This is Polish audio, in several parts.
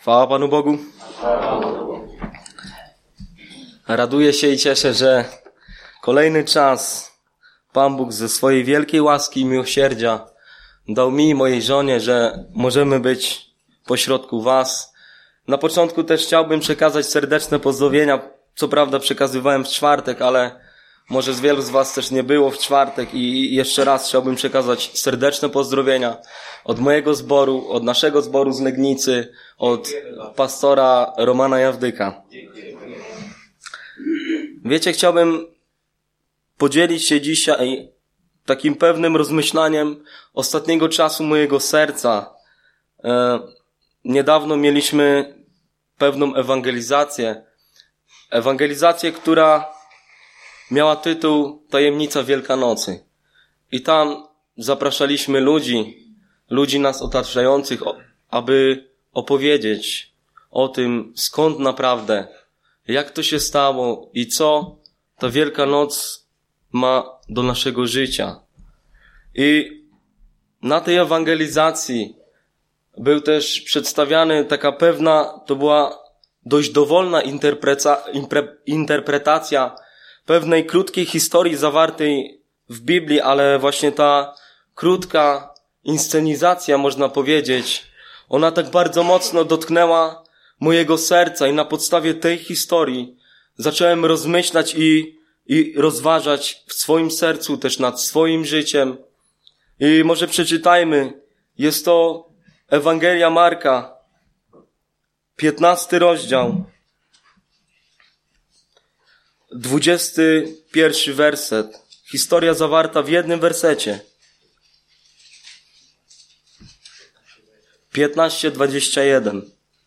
Chwała Panu Bogu. Raduję się i cieszę, że kolejny czas Pan Bóg ze swojej wielkiej łaski i miłosierdzia dał mi i mojej żonie, że możemy być pośrodku Was. Na początku też chciałbym przekazać serdeczne pozdrowienia. Co prawda przekazywałem w czwartek, ale może z wielu z Was też nie było w czwartek i jeszcze raz chciałbym przekazać serdeczne pozdrowienia od mojego zboru, od naszego zboru z Legnicy, od pastora Romana Jawdyka. Wiecie, chciałbym podzielić się dzisiaj takim pewnym rozmyślaniem ostatniego czasu mojego serca. Niedawno mieliśmy pewną ewangelizację, która miała tytuł Tajemnica Wielkanocy. I tam zapraszaliśmy ludzi nas otaczających, aby opowiedzieć o tym, skąd naprawdę, jak to się stało i co ta Wielka Noc ma do naszego życia. I na tej ewangelizacji był też przedstawiany taka pewna, to była dość dowolna interpretacja pewnej krótkiej historii zawartej w Biblii, ale właśnie ta krótka inscenizacja, można powiedzieć, ona tak bardzo mocno dotknęła mojego serca i na podstawie tej historii zacząłem rozmyślać i rozważać w swoim sercu też nad swoim życiem. I może przeczytajmy, jest to Ewangelia Marka, 15 rozdział, 21 werset. Historia zawarta w jednym wersecie. 15:21.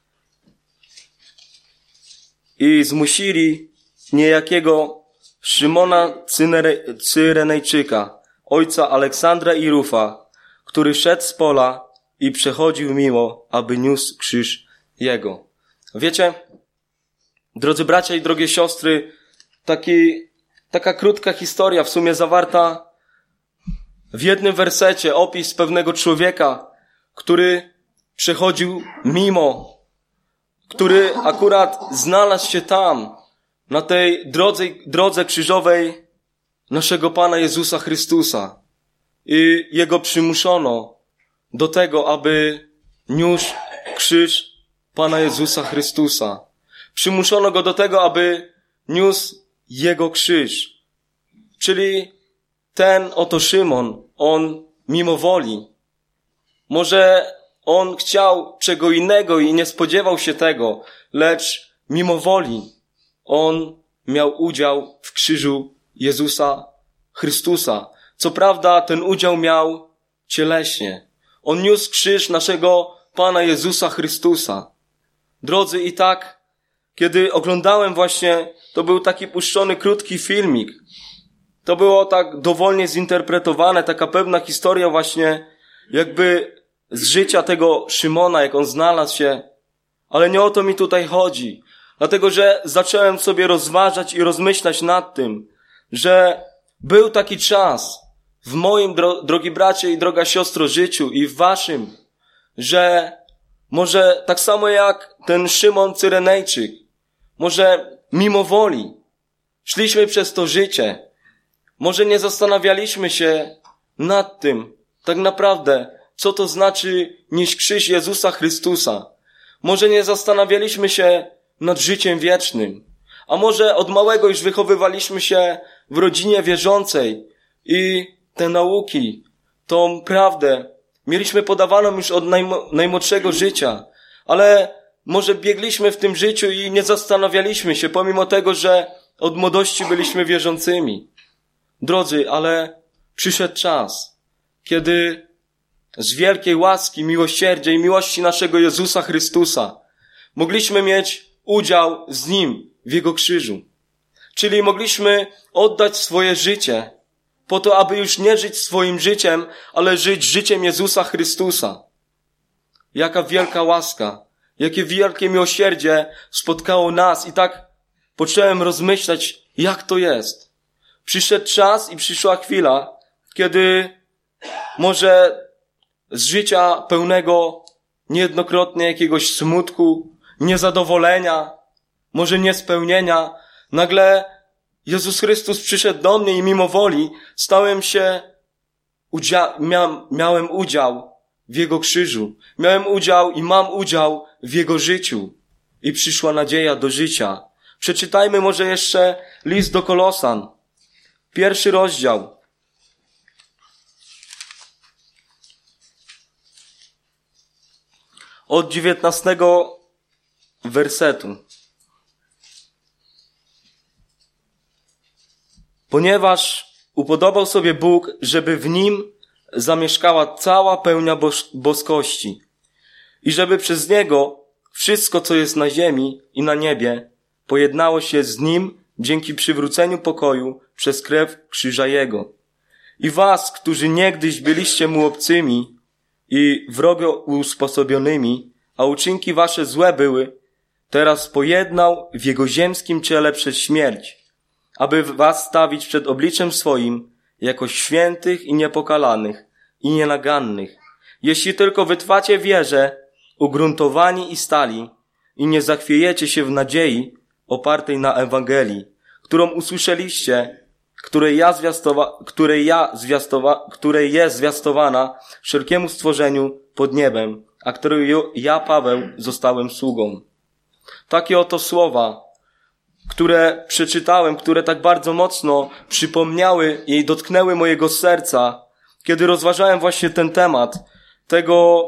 I zmusili niejakiego Szymona Cyrenejczyka, ojca Aleksandra i Rufa, który szedł z pola i przechodził mimo, aby niósł krzyż jego. Wiecie, drodzy bracia i drogie siostry, taka krótka historia, w sumie zawarta w jednym wersecie, opis pewnego człowieka, który przechodził mimo, który akurat znalazł się tam, na tej drodze krzyżowej naszego Pana Jezusa Chrystusa. I Jego przymuszono do tego, aby niósł krzyż Pana Jezusa Chrystusa. Przymuszono Go do tego, aby niósł Jego krzyż. Czyli ten oto Szymon, on mimo woli. Może on chciał czego innego i nie spodziewał się tego, lecz mimo woli on miał udział w krzyżu Jezusa Chrystusa. Co prawda ten udział miał cieleśnie. On niósł krzyż naszego Pana Jezusa Chrystusa. Drodzy, i tak, kiedy oglądałem właśnie, to był taki puszczony krótki filmik. To było tak dowolnie zinterpretowane, taka pewna historia właśnie jakby z życia tego Szymona, jak on znalazł się. Ale nie o to mi tutaj chodzi. Dlatego, że zacząłem sobie rozważać i rozmyślać nad tym, że był taki czas w moim, drogi bracie i droga siostro, życiu i w waszym, że może tak samo jak ten Szymon Cyrenejczyk, może mimo woli szliśmy przez to życie, może nie zastanawialiśmy się nad tym tak naprawdę, co to znaczy nieść krzyż Jezusa Chrystusa. Może nie zastanawialiśmy się nad życiem wiecznym, a może od małego już wychowywaliśmy się w rodzinie wierzącej i te nauki, tą prawdę mieliśmy podawaną już od najmłodszego życia, ale może biegliśmy w tym życiu i nie zastanawialiśmy się, pomimo tego, że od młodości byliśmy wierzącymi. Drodzy, ale przyszedł czas, kiedy z wielkiej łaski, miłosierdzia i miłości naszego Jezusa Chrystusa mogliśmy mieć udział z Nim w Jego krzyżu. Czyli mogliśmy oddać swoje życie po to, aby już nie żyć swoim życiem, ale żyć życiem Jezusa Chrystusa. Jaka wielka łaska, jakie wielkie miłosierdzie spotkało nas i tak począłem rozmyślać, jak to jest. Przyszedł czas i przyszła chwila, kiedy może z życia pełnego niejednokrotnie jakiegoś smutku, niezadowolenia, może niespełnienia, nagle Jezus Chrystus przyszedł do mnie i mimo woli miałem udział w Jego krzyżu. Miałem udział i mam udział w Jego życiu. I przyszła nadzieja do życia. Przeczytajmy może jeszcze list do Kolosan. 1 rozdział. Od 19 wersetu. Ponieważ upodobał sobie Bóg, żeby w nim zamieszkała cała pełnia boskości i żeby przez Niego wszystko, co jest na ziemi i na niebie, pojednało się z Nim dzięki przywróceniu pokoju przez krew krzyża Jego. I was, którzy niegdyś byliście Mu obcymi i wrogo usposobionymi, a uczynki wasze złe były, teraz pojednał w Jego ziemskim ciele przez śmierć, aby was stawić przed obliczem swoim jako świętych i niepokalanych i nienagannych, jeśli tylko wytrwacie w wierze, ugruntowani i stali i nie zachwiejecie się w nadziei opartej na Ewangelii, którą usłyszeliście, której jest zwiastowana wszelkiemu stworzeniu pod niebem, a której ja, Paweł, zostałem sługą. Takie oto słowa, które przeczytałem, które tak bardzo mocno przypomniały i dotknęły mojego serca, kiedy rozważałem właśnie ten temat, tego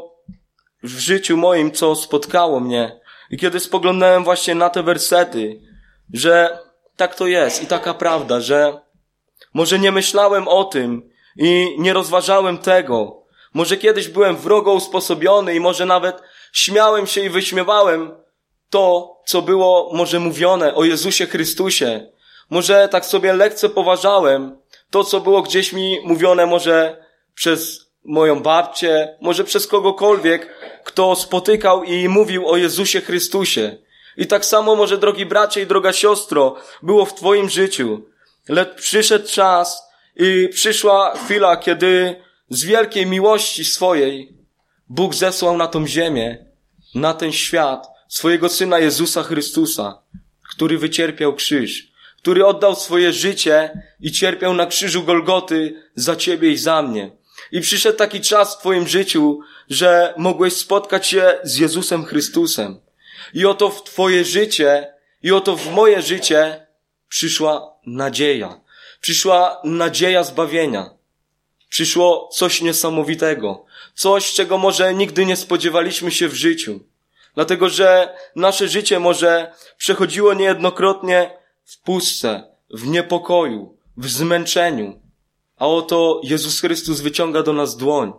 w życiu moim, co spotkało mnie. I kiedy spoglądałem właśnie na te wersety, że tak to jest i taka prawda, że może nie myślałem o tym i nie rozważałem tego. Może kiedyś byłem wrogo usposobiony i może nawet śmiałem się i wyśmiewałem to, co było może mówione o Jezusie Chrystusie. Może tak sobie lekcepoważałem to, co było gdzieś mi mówione może przez moją babcię, może przez kogokolwiek, kto spotykał i mówił o Jezusie Chrystusie. I tak samo może, drogi bracie i droga siostro, było w twoim życiu. Lecz przyszedł czas i przyszła chwila, kiedy z wielkiej miłości swojej Bóg zesłał na tą ziemię, na ten świat, swojego Syna Jezusa Chrystusa, który wycierpiał krzyż, który oddał swoje życie i cierpiał na krzyżu Golgoty za ciebie i za mnie. I przyszedł taki czas w twoim życiu, że mogłeś spotkać się z Jezusem Chrystusem. I oto w twoje życie, i oto w moje życie przyszła nadzieja. Przyszła nadzieja zbawienia. Przyszło coś niesamowitego. Coś, czego może nigdy nie spodziewaliśmy się w życiu. Dlatego, że nasze życie może przechodziło niejednokrotnie w pustce, w niepokoju, w zmęczeniu. A oto Jezus Chrystus wyciąga do nas dłoń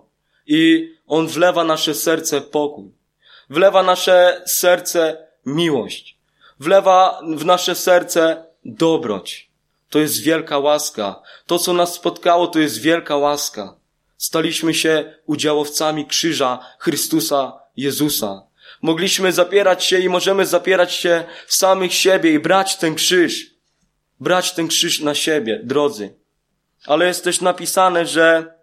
i On wlewa nasze serce pokój. Wlewa nasze serce miłość. Wlewa w nasze serce dobroć. To jest wielka łaska. To, co nas spotkało, to jest wielka łaska. Staliśmy się udziałowcami krzyża Chrystusa Jezusa. Mogliśmy zapierać się i możemy zapierać się samych siebie i brać ten krzyż. Brać ten krzyż na siebie, drodzy. Ale jest też napisane, że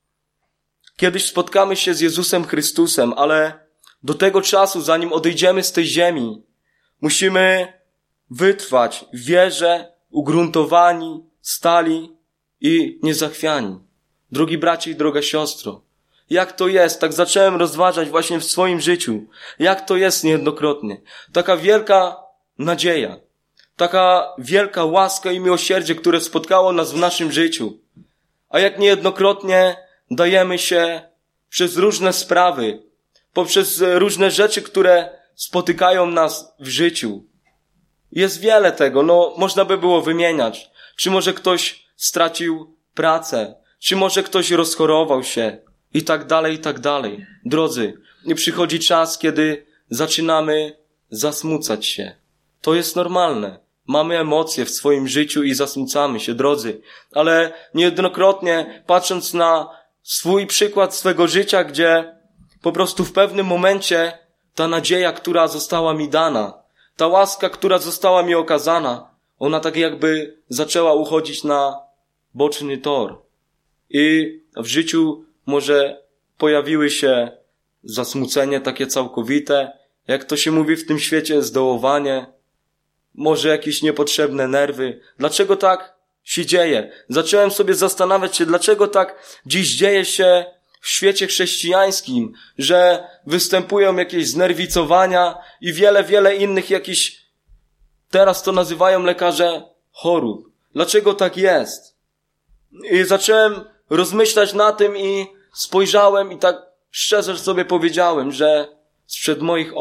kiedyś spotkamy się z Jezusem Chrystusem, ale do tego czasu, zanim odejdziemy z tej ziemi, musimy wytrwać w wierze, ugruntowani, stali i niezachwiani. Drogi bracie i droga siostro, jak to jest? Tak zacząłem rozważać właśnie w swoim życiu. Jak to jest niejednokrotnie? Taka wielka nadzieja. Taka wielka łaska i miłosierdzie, które spotkało nas w naszym życiu. A jak niejednokrotnie dajemy się przez różne sprawy, poprzez różne rzeczy, które spotykają nas w życiu. Jest wiele tego, można by było wymieniać. Czy może ktoś stracił pracę, czy może ktoś rozchorował się i tak dalej, i tak dalej. Drodzy, i przychodzi czas, kiedy zaczynamy zasmucać się. To jest normalne. Mamy emocje w swoim życiu i zasmucamy się, drodzy. Ale niejednokrotnie, patrząc na swój przykład swego życia, gdzie po prostu w pewnym momencie ta nadzieja, która została mi dana, ta łaska, która została mi okazana, ona tak jakby zaczęła uchodzić na boczny tor. I w życiu może pojawiły się zasmucenie takie całkowite, jak to się mówi w tym świecie, zdołowanie, może jakieś niepotrzebne nerwy. Dlaczego tak się dzieje? Zacząłem sobie zastanawiać się, dlaczego tak dziś dzieje się w świecie chrześcijańskim, że występują jakieś znerwicowania i wiele innych jakichś, teraz to nazywają lekarze, chorób. Dlaczego tak jest? I zacząłem rozmyślać na tym i spojrzałem i tak szczerze sobie powiedziałem, że sprzed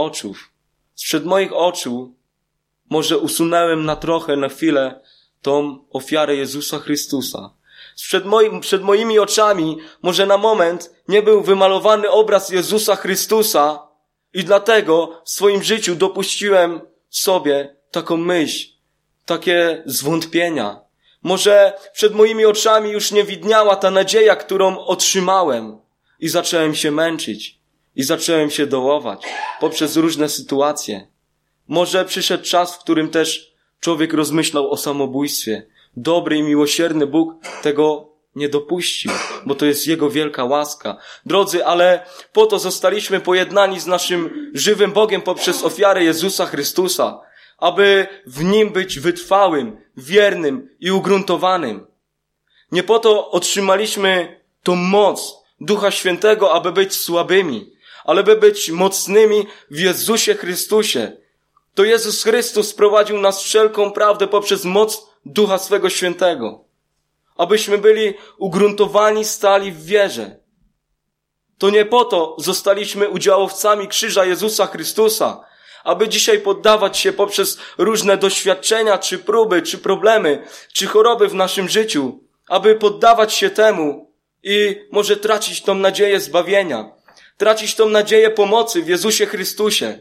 moich oczu może usunąłem na trochę, na chwilę tą ofiarę Jezusa Chrystusa. Przed moimi oczami może na moment nie był wymalowany obraz Jezusa Chrystusa i dlatego w swoim życiu dopuściłem sobie taką myśl, takie zwątpienia. Może przed moimi oczami już nie widniała ta nadzieja, którą otrzymałem i zacząłem się męczyć i zacząłem się dołować poprzez różne sytuacje. Może przyszedł czas, w którym też człowiek rozmyślał o samobójstwie. Dobry i miłosierny Bóg tego nie dopuścił, bo to jest Jego wielka łaska. Drodzy, ale po to zostaliśmy pojednani z naszym żywym Bogiem poprzez ofiarę Jezusa Chrystusa, aby w Nim być wytrwałym, wiernym i ugruntowanym. Nie po to otrzymaliśmy tą moc Ducha Świętego, aby być słabymi, ale by być mocnymi w Jezusie Chrystusie. To Jezus Chrystus sprowadził nas wszelką prawdę poprzez moc Ducha swego Świętego. Abyśmy byli ugruntowani, stali w wierze. To nie po to zostaliśmy udziałowcami krzyża Jezusa Chrystusa, aby dzisiaj poddawać się poprzez różne doświadczenia, czy próby, czy problemy, czy choroby w naszym życiu, aby poddawać się temu i może tracić tą nadzieję zbawienia, tracić tą nadzieję pomocy w Jezusie Chrystusie.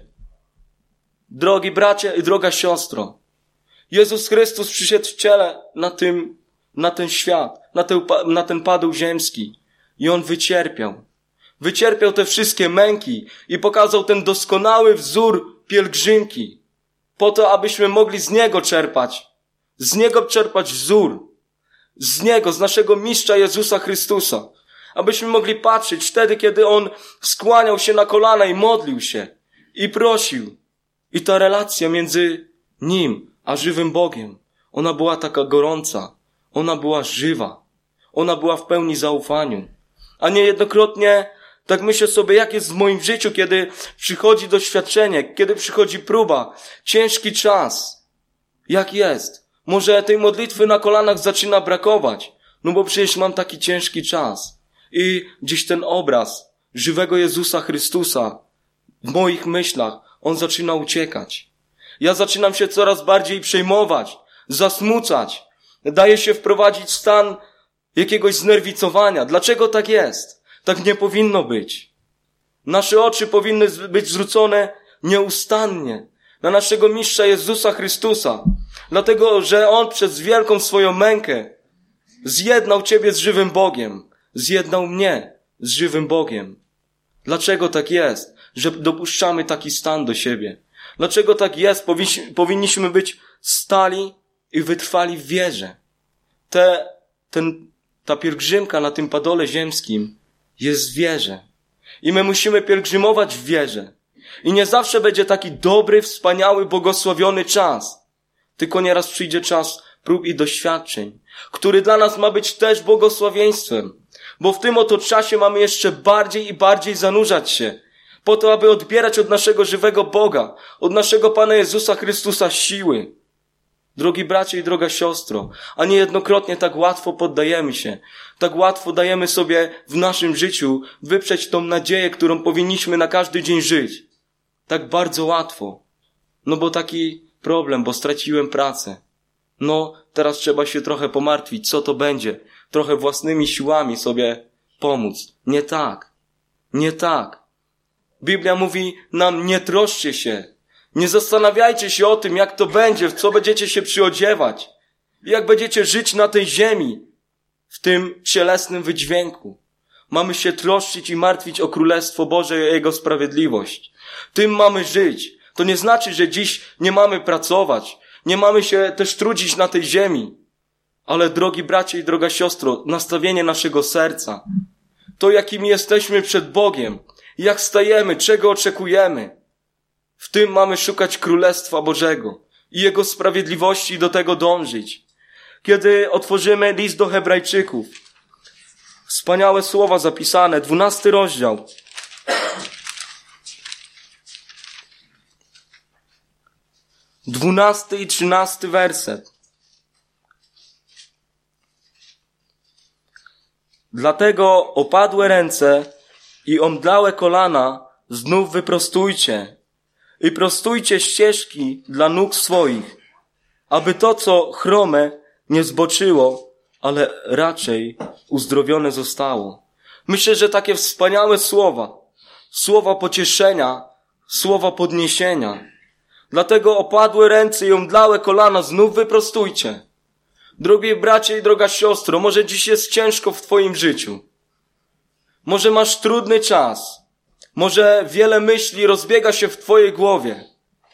Drogi bracie i droga siostro, Jezus Chrystus przyszedł w ciele na ten świat, na ten padł ziemski i On wycierpiał. Wycierpiał te wszystkie męki i pokazał ten doskonały wzór pielgrzymki po to, abyśmy mogli z Niego czerpać wzór, z naszego mistrza Jezusa Chrystusa, abyśmy mogli patrzeć wtedy, kiedy On skłaniał się na kolana i modlił się i prosił. I ta relacja między Nim a żywym Bogiem, ona była taka gorąca, ona była żywa, ona była w pełni zaufaniu. A niejednokrotnie tak myślę sobie, jak jest w moim życiu, kiedy przychodzi doświadczenie, kiedy przychodzi próba, ciężki czas. Jak jest? Może tej modlitwy na kolanach zaczyna brakować, no bo przecież mam taki ciężki czas. I gdzieś ten obraz żywego Jezusa Chrystusa w moich myślach, on zaczyna uciekać. Ja zaczynam się coraz bardziej przejmować, zasmucać. Daje się wprowadzić w stan jakiegoś znerwicowania. Dlaczego tak jest? Tak nie powinno być. Nasze oczy powinny być zwrócone nieustannie na naszego mistrza Jezusa Chrystusa. Dlatego, że On przez wielką swoją mękę zjednał ciebie z żywym Bogiem. Zjednał mnie z żywym Bogiem. Dlaczego tak jest, że dopuszczamy taki stan do siebie? Dlaczego tak jest? Powinniśmy być stali i wytrwali w wierze. Ta pielgrzymka na tym padole ziemskim jest w wierze. I my musimy pielgrzymować w wierze. I nie zawsze będzie taki dobry, wspaniały, błogosławiony czas. Tylko nieraz przyjdzie czas prób i doświadczeń, który dla nas ma być też błogosławieństwem. Bo w tym oto czasie mamy jeszcze bardziej i bardziej zanurzać się, po to, aby odbierać od naszego żywego Boga, od naszego Pana Jezusa Chrystusa siły. Drogi bracie i droga siostro, a niejednokrotnie tak łatwo poddajemy się, tak łatwo dajemy sobie w naszym życiu wyprzeć tą nadzieję, którą powinniśmy na każdy dzień żyć. Tak bardzo łatwo. No bo taki problem, bo straciłem pracę. No, teraz trzeba się trochę pomartwić, co to będzie. Trochę własnymi siłami sobie pomóc. Nie tak. Nie tak. Biblia mówi nam, nie troszcie się. Nie zastanawiajcie się o tym, jak to będzie, w co będziecie się przyodziewać. Jak będziecie żyć na tej ziemi, w tym cielesnym wydźwięku. Mamy się troszczyć i martwić o Królestwo Boże i Jego sprawiedliwość. Tym mamy żyć. To nie znaczy, że dziś nie mamy pracować. Nie mamy się też trudzić na tej ziemi. Ale drogi bracie i droga siostro, nastawienie naszego serca, to jakimi jesteśmy przed Bogiem, Jak stajemy, czego oczekujemy. W tym mamy szukać Królestwa Bożego i Jego sprawiedliwości i do tego dążyć. Kiedy otworzymy list do Hebrajczyków, wspaniałe słowa zapisane, 12 rozdział. Dwunasty i 13 werset. Dlatego opadłe ręce i omdlałe kolana znów wyprostujcie i prostujcie ścieżki dla nóg swoich, aby to, co chrome, nie zboczyło, ale raczej uzdrowione zostało. Myślę, że takie wspaniałe słowa pocieszenia, słowa podniesienia. Dlatego opadłe ręce i omdlałe kolana znów wyprostujcie. Drogi bracie i droga siostro, może dziś jest ciężko w twoim życiu. Może masz trudny czas. Może wiele myśli rozbiega się w twojej głowie,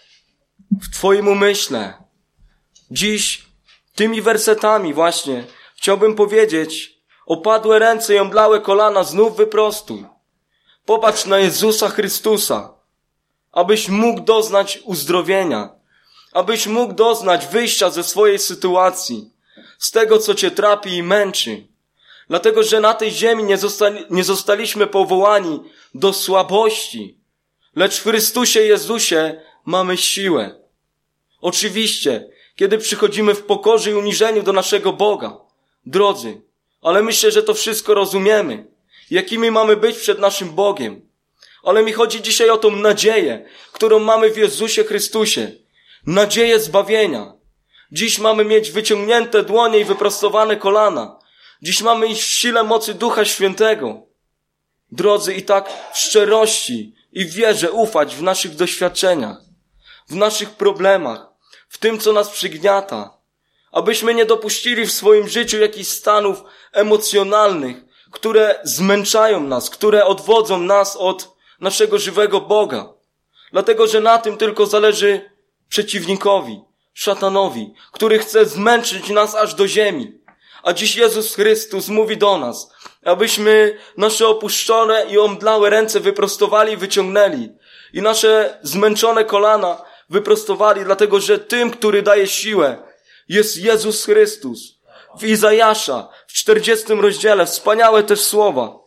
w twoim umyśle. Dziś tymi wersetami właśnie chciałbym powiedzieć: opadłe ręce i omdlałe kolana znów wyprostuj. Popatrz na Jezusa Chrystusa, abyś mógł doznać uzdrowienia, abyś mógł doznać wyjścia ze swojej sytuacji, z tego, co cię trapi i męczy. Dlatego, że na tej ziemi nie zostaliśmy powołani do słabości, lecz w Chrystusie Jezusie mamy siłę. Oczywiście, kiedy przychodzimy w pokorze i uniżeniu do naszego Boga, drodzy, ale myślę, że to wszystko rozumiemy, jakimi mamy być przed naszym Bogiem. Ale mi chodzi dzisiaj o tą nadzieję, którą mamy w Jezusie Chrystusie. Nadzieję zbawienia. Dziś mamy mieć wyciągnięte dłonie i wyprostowane kolana. Dziś mamy iść w sile mocy Ducha Świętego. Drodzy, i tak w szczerości i w wierze ufać w naszych doświadczeniach, w naszych problemach, w tym, co nas przygniata. Abyśmy nie dopuścili w swoim życiu jakichś stanów emocjonalnych, które zmęczają nas, które odwodzą nas od naszego żywego Boga. Dlatego, że na tym tylko zależy przeciwnikowi, szatanowi, który chce zmęczyć nas aż do ziemi. A dziś Jezus Chrystus mówi do nas, abyśmy nasze opuszczone i omdlałe ręce wyprostowali i wyciągnęli i nasze zmęczone kolana wyprostowali, dlatego że tym, który daje siłę, jest Jezus Chrystus. W Izajasza, w 40 rozdziale, wspaniałe też słowa.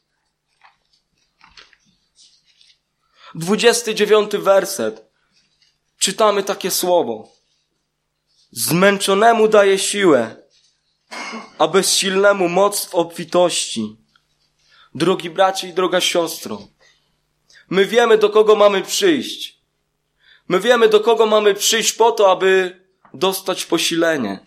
29 werset. Czytamy takie słowo. Zmęczonemu daje siłę, a bezsilnemu moc w obfitości. Drogi bracie i droga siostro, my wiemy, do kogo mamy przyjść. My wiemy, do kogo mamy przyjść po to, aby dostać posilenie.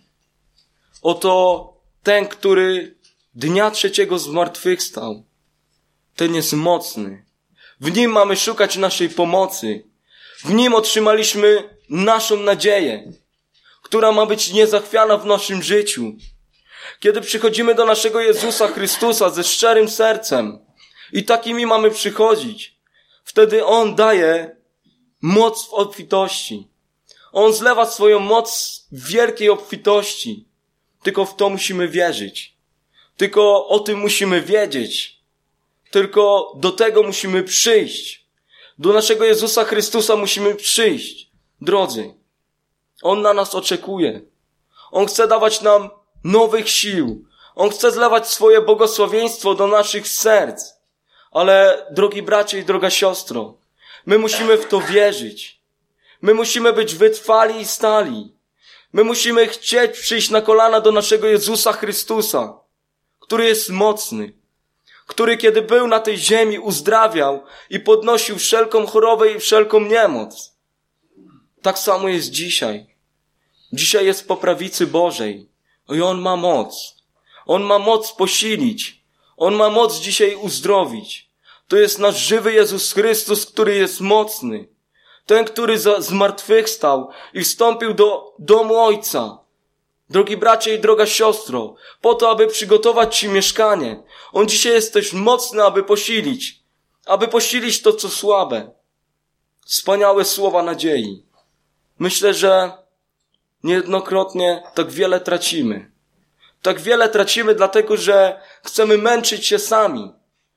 Oto ten, który dnia trzeciego zmartwychwstał, ten jest mocny. W Nim mamy szukać naszej pomocy. W Nim otrzymaliśmy naszą nadzieję, która ma być niezachwiana w naszym życiu. Kiedy przychodzimy do naszego Jezusa Chrystusa ze szczerym sercem i takimi mamy przychodzić, wtedy On daje moc w obfitości. On zlewa swoją moc w wielkiej obfitości. Tylko w to musimy wierzyć. Tylko o tym musimy wiedzieć. Tylko do tego musimy przyjść. Do naszego Jezusa Chrystusa musimy przyjść. Drodzy, On na nas oczekuje. On chce dawać nam nowych sił. On chce zlewać swoje błogosławieństwo do naszych serc. Ale, drogi bracie i droga siostro, my musimy w to wierzyć. My musimy być wytrwali i stali. My musimy chcieć przyjść na kolana do naszego Jezusa Chrystusa, który jest mocny, który kiedy był na tej ziemi uzdrawiał i podnosił wszelką chorobę i wszelką niemoc. Tak samo jest dzisiaj. Dzisiaj jest po prawicy Bożej i On ma moc. On ma moc posilić. On ma moc dzisiaj uzdrowić. To jest nasz żywy Jezus Chrystus, który jest mocny. Ten, który zmartwychwstał i wstąpił do domu Ojca. Drogi bracie i droga siostro, po to, aby przygotować Ci mieszkanie. On dzisiaj jest też mocny, aby posilić to, co słabe. Wspaniałe słowa nadziei. Myślę, że niejednokrotnie tak wiele tracimy. Tak wiele tracimy dlatego, że chcemy męczyć się sami.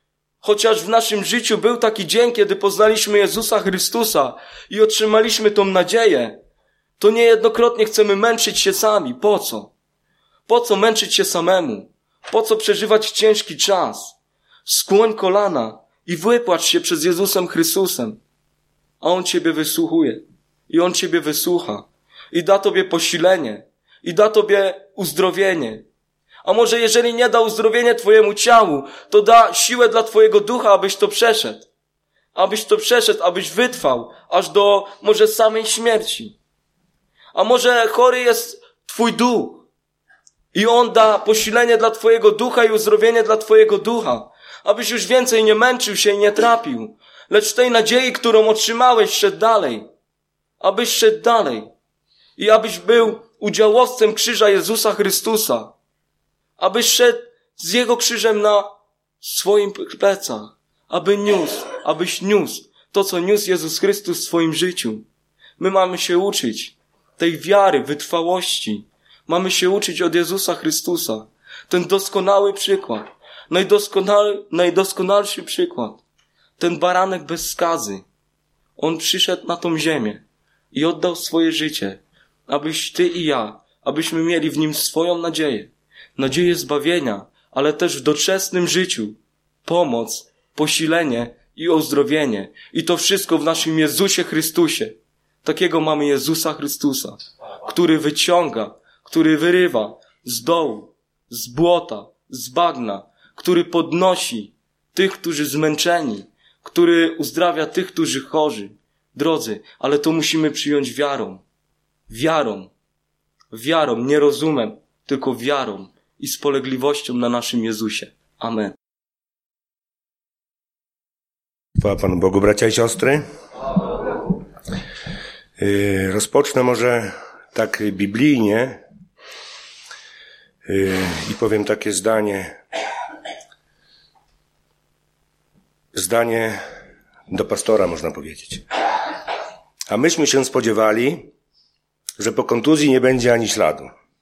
Chociaż w naszym życiu był taki dzień, kiedy poznaliśmy Jezusa Chrystusa i otrzymaliśmy tą nadzieję, to niejednokrotnie chcemy męczyć się sami. Po co? Po co męczyć się samemu? Po co przeżywać ciężki czas? Skłoń kolana i wypłacz się przed Jezusem Chrystusem. A On ciebie wysłuchuje. I On ciebie wysłucha. I da tobie posilenie. I da tobie uzdrowienie. A może jeżeli nie da uzdrowienia twojemu ciału, to da siłę dla twojego ducha, abyś to przeszedł. Abyś wytrwał aż do może samej śmierci. A może chory jest twój duch i On da posilenie dla twojego ducha i uzdrowienie dla twojego ducha, abyś już więcej nie męczył się i nie trapił, lecz w tej nadziei, którą otrzymałeś, szedł dalej. Abyś szedł dalej i abyś był udziałowcem krzyża Jezusa Chrystusa. Abyś szedł z Jego krzyżem na swoim plecach. Abyś niósł to, co niósł Jezus Chrystus w swoim życiu. My mamy się uczyć tej wiary, wytrwałości. Mamy się uczyć od Jezusa Chrystusa. Ten doskonały przykład. Najdoskonalszy przykład. Ten baranek bez skazy. On przyszedł na tą ziemię i oddał swoje życie, abyś ty i ja, abyśmy mieli w Nim swoją nadzieję. Nadzieję zbawienia, ale też w doczesnym życiu. Pomoc, posilenie i uzdrowienie. I to wszystko w naszym Jezusie Chrystusie. Takiego mamy Jezusa Chrystusa, który wyciąga, który wyrywa z dołu, z błota, z bagna, który podnosi tych, którzy zmęczeni, który uzdrawia tych, którzy chorzy. Drodzy, ale to musimy przyjąć wiarą. Wiarą, nie rozumem, tylko wiarą i spolegliwością na naszym Jezusie. Amen. Chwała Panu Bogu, bracia i siostry. Rozpocznę może tak biblijnie i powiem takie zdanie do pastora, można powiedzieć. A myśmy się spodziewali, że po kontuzji nie będzie ani śladu.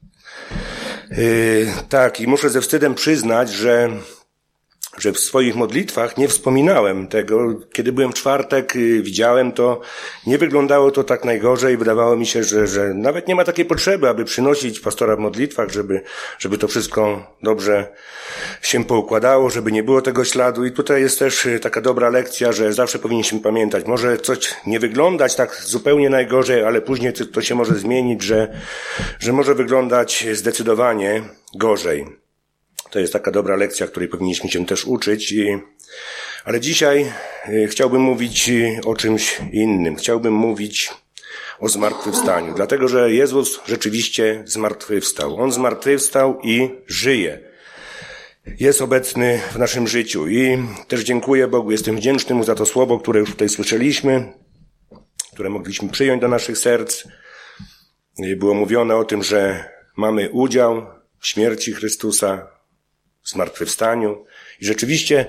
Tak, i muszę ze wstydem przyznać, że w swoich modlitwach nie wspominałem tego. Kiedy byłem w czwartek, widziałem to, nie wyglądało to tak najgorzej. Wydawało mi się, że nawet nie ma takiej potrzeby, aby przynosić pastora w modlitwach, żeby to wszystko dobrze się poukładało, żeby nie było tego śladu. I tutaj jest też taka dobra lekcja, że zawsze powinniśmy pamiętać, może coś nie wyglądać tak zupełnie najgorzej, ale później to się może zmienić, że może wyglądać zdecydowanie gorzej. To jest taka dobra lekcja, której powinniśmy się też uczyć. Ale dzisiaj chciałbym mówić o czymś innym. Chciałbym mówić o zmartwychwstaniu. Dlatego, że Jezus rzeczywiście zmartwychwstał. On zmartwychwstał i żyje. Jest obecny w naszym życiu. I też dziękuję Bogu, jestem wdzięczny Mu za to słowo, które już tutaj słyszeliśmy, które mogliśmy przyjąć do naszych serc. Było mówione o tym, że mamy udział w śmierci Chrystusa, w zmartwychwstaniu. I rzeczywiście,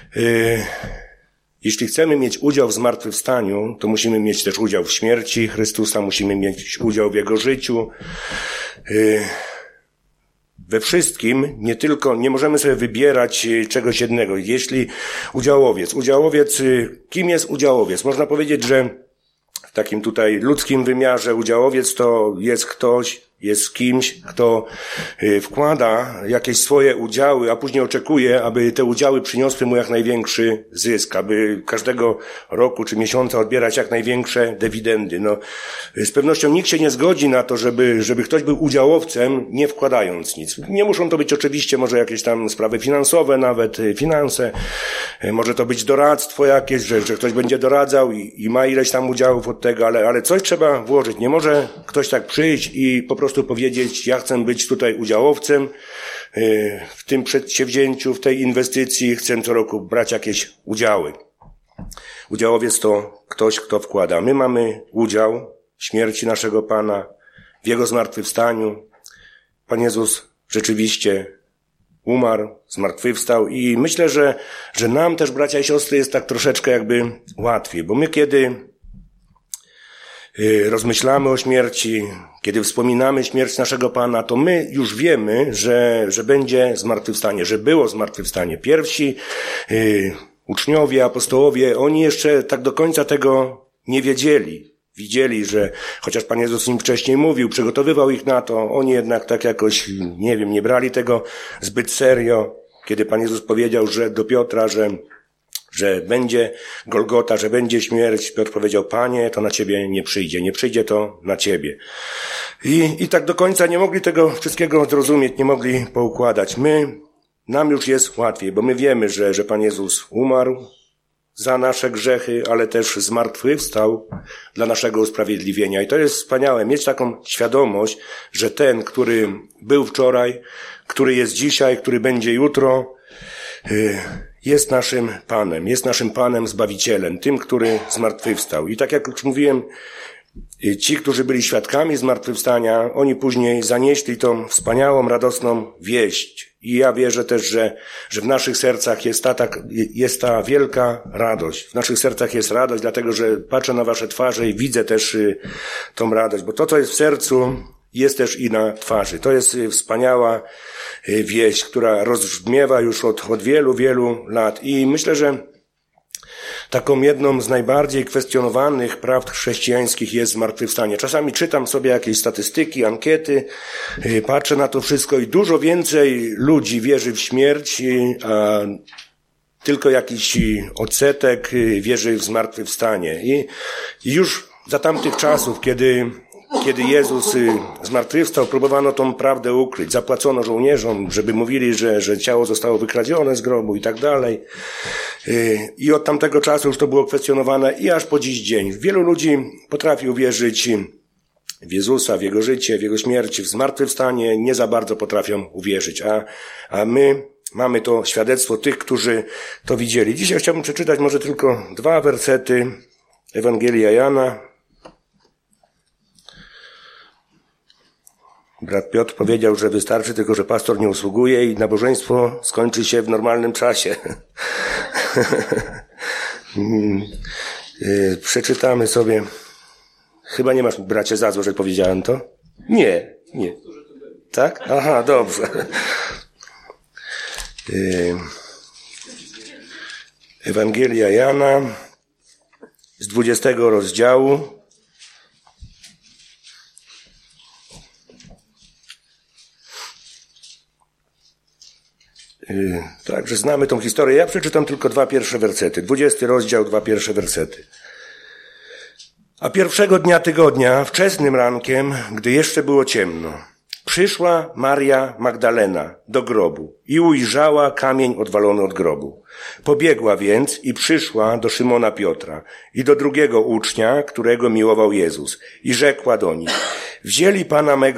jeśli chcemy mieć udział w zmartwychwstaniu, to musimy mieć też udział w śmierci Chrystusa, musimy mieć udział w Jego życiu. We wszystkim, nie możemy sobie wybierać czegoś jednego. Jeśli udziałowiec, kim jest udziałowiec? Można powiedzieć, że w takim tutaj ludzkim wymiarze udziałowiec to jest ktoś, jest kimś, kto wkłada jakieś swoje udziały, a później oczekuje, aby te udziały przyniosły mu jak największy zysk, aby każdego roku czy miesiąca odbierać jak największe dywidendy. No, z pewnością nikt się nie zgodzi na to, żeby ktoś był udziałowcem, nie wkładając nic. Nie muszą to być oczywiście może jakieś tam sprawy finansowe, nawet finanse. Może to być doradztwo jakieś, że ktoś będzie doradzał i ma ileś tam udziałów od tego, ale coś trzeba włożyć. Nie może ktoś tak przyjść i po prostu powiedzieć, ja chcę być tutaj udziałowcem w tym przedsięwzięciu, w tej inwestycji, chcę co roku brać jakieś udziały. Udziałowiec to ktoś, kto wkłada. My mamy udział w śmierci naszego Pana, w Jego zmartwychwstaniu. Pan Jezus rzeczywiście umarł, zmartwychwstał i myślę, że nam też, bracia i siostry, jest tak troszeczkę jakby łatwiej, bo my kiedy rozmyślamy o śmierci, kiedy wspominamy śmierć naszego Pana, to my już wiemy, że będzie zmartwychwstanie, że było zmartwychwstanie. Pierwsi uczniowie, apostołowie, oni jeszcze tak do końca tego nie wiedzieli. Widzieli, że chociaż Pan Jezus im wcześniej mówił, przygotowywał ich na to, oni jednak tak jakoś, nie wiem, nie brali tego zbyt serio. Kiedy Pan Jezus powiedział, że do Piotra, że będzie Golgota, że będzie śmierć, Piotr powiedział, Panie, to na Ciebie nie przyjdzie to na Ciebie. I tak do końca nie mogli tego wszystkiego zrozumieć, nie mogli poukładać. Nam już jest łatwiej, bo my wiemy, że Pan Jezus umarł za nasze grzechy, ale też zmartwychwstał dla naszego usprawiedliwienia. I to jest wspaniałe, mieć taką świadomość, że ten, który był wczoraj, który jest dzisiaj, który będzie jutro, jest naszym Panem, Zbawicielem, tym, który zmartwychwstał. I tak jak już mówiłem, ci, którzy byli świadkami zmartwychwstania, oni później zanieśli tą wspaniałą, radosną wieść. I ja wierzę też, że w naszych sercach jest ta wielka radość. W naszych sercach jest radość, dlatego że patrzę na wasze twarze i widzę też tą radość, bo to, co jest w sercu, jest też i na twarzy. To jest wspaniała wieść, która rozbrzmiewa już od wielu, wielu lat. I myślę, że taką jedną z najbardziej kwestionowanych prawd chrześcijańskich jest zmartwychwstanie. Czasami czytam sobie jakieś statystyki, ankiety, patrzę na to wszystko i dużo więcej ludzi wierzy w śmierć, a tylko jakiś odsetek wierzy w zmartwychwstanie. I już za tamtych czasów, kiedy Jezus zmartwychwstał, próbowano tą prawdę ukryć. Zapłacono żołnierzom, żeby mówili, że ciało zostało wykradzione z grobu i tak dalej. I od tamtego czasu już to było kwestionowane i aż po dziś dzień. Wielu ludzi potrafi uwierzyć w Jezusa, w Jego życie, w Jego śmierć, w zmartwychwstanie. Nie za bardzo potrafią uwierzyć. A my mamy to świadectwo tych, którzy to widzieli. Dzisiaj chciałbym przeczytać może tylko 2 wersety Ewangelia Jana. Brat Piotr powiedział, że wystarczy tylko, że pastor nie usługuje i nabożeństwo skończy się w normalnym czasie. Przeczytamy sobie. Chyba nie masz, bracie, za złe, że powiedziałem to? Nie. Tak? Aha, dobrze. Ewangelia Jana z 20 rozdziału. Także znamy tą historię. Ja przeczytam tylko 2 pierwsze wersety. 20 rozdział, 2 pierwsze wersety. A pierwszego dnia tygodnia, wczesnym rankiem, gdy jeszcze było ciemno, przyszła Maria Magdalena do grobu i ujrzała kamień odwalony od grobu. Pobiegła więc i przyszła do Szymona Piotra i do drugiego ucznia, którego miłował Jezus, i rzekła do nich, wzięli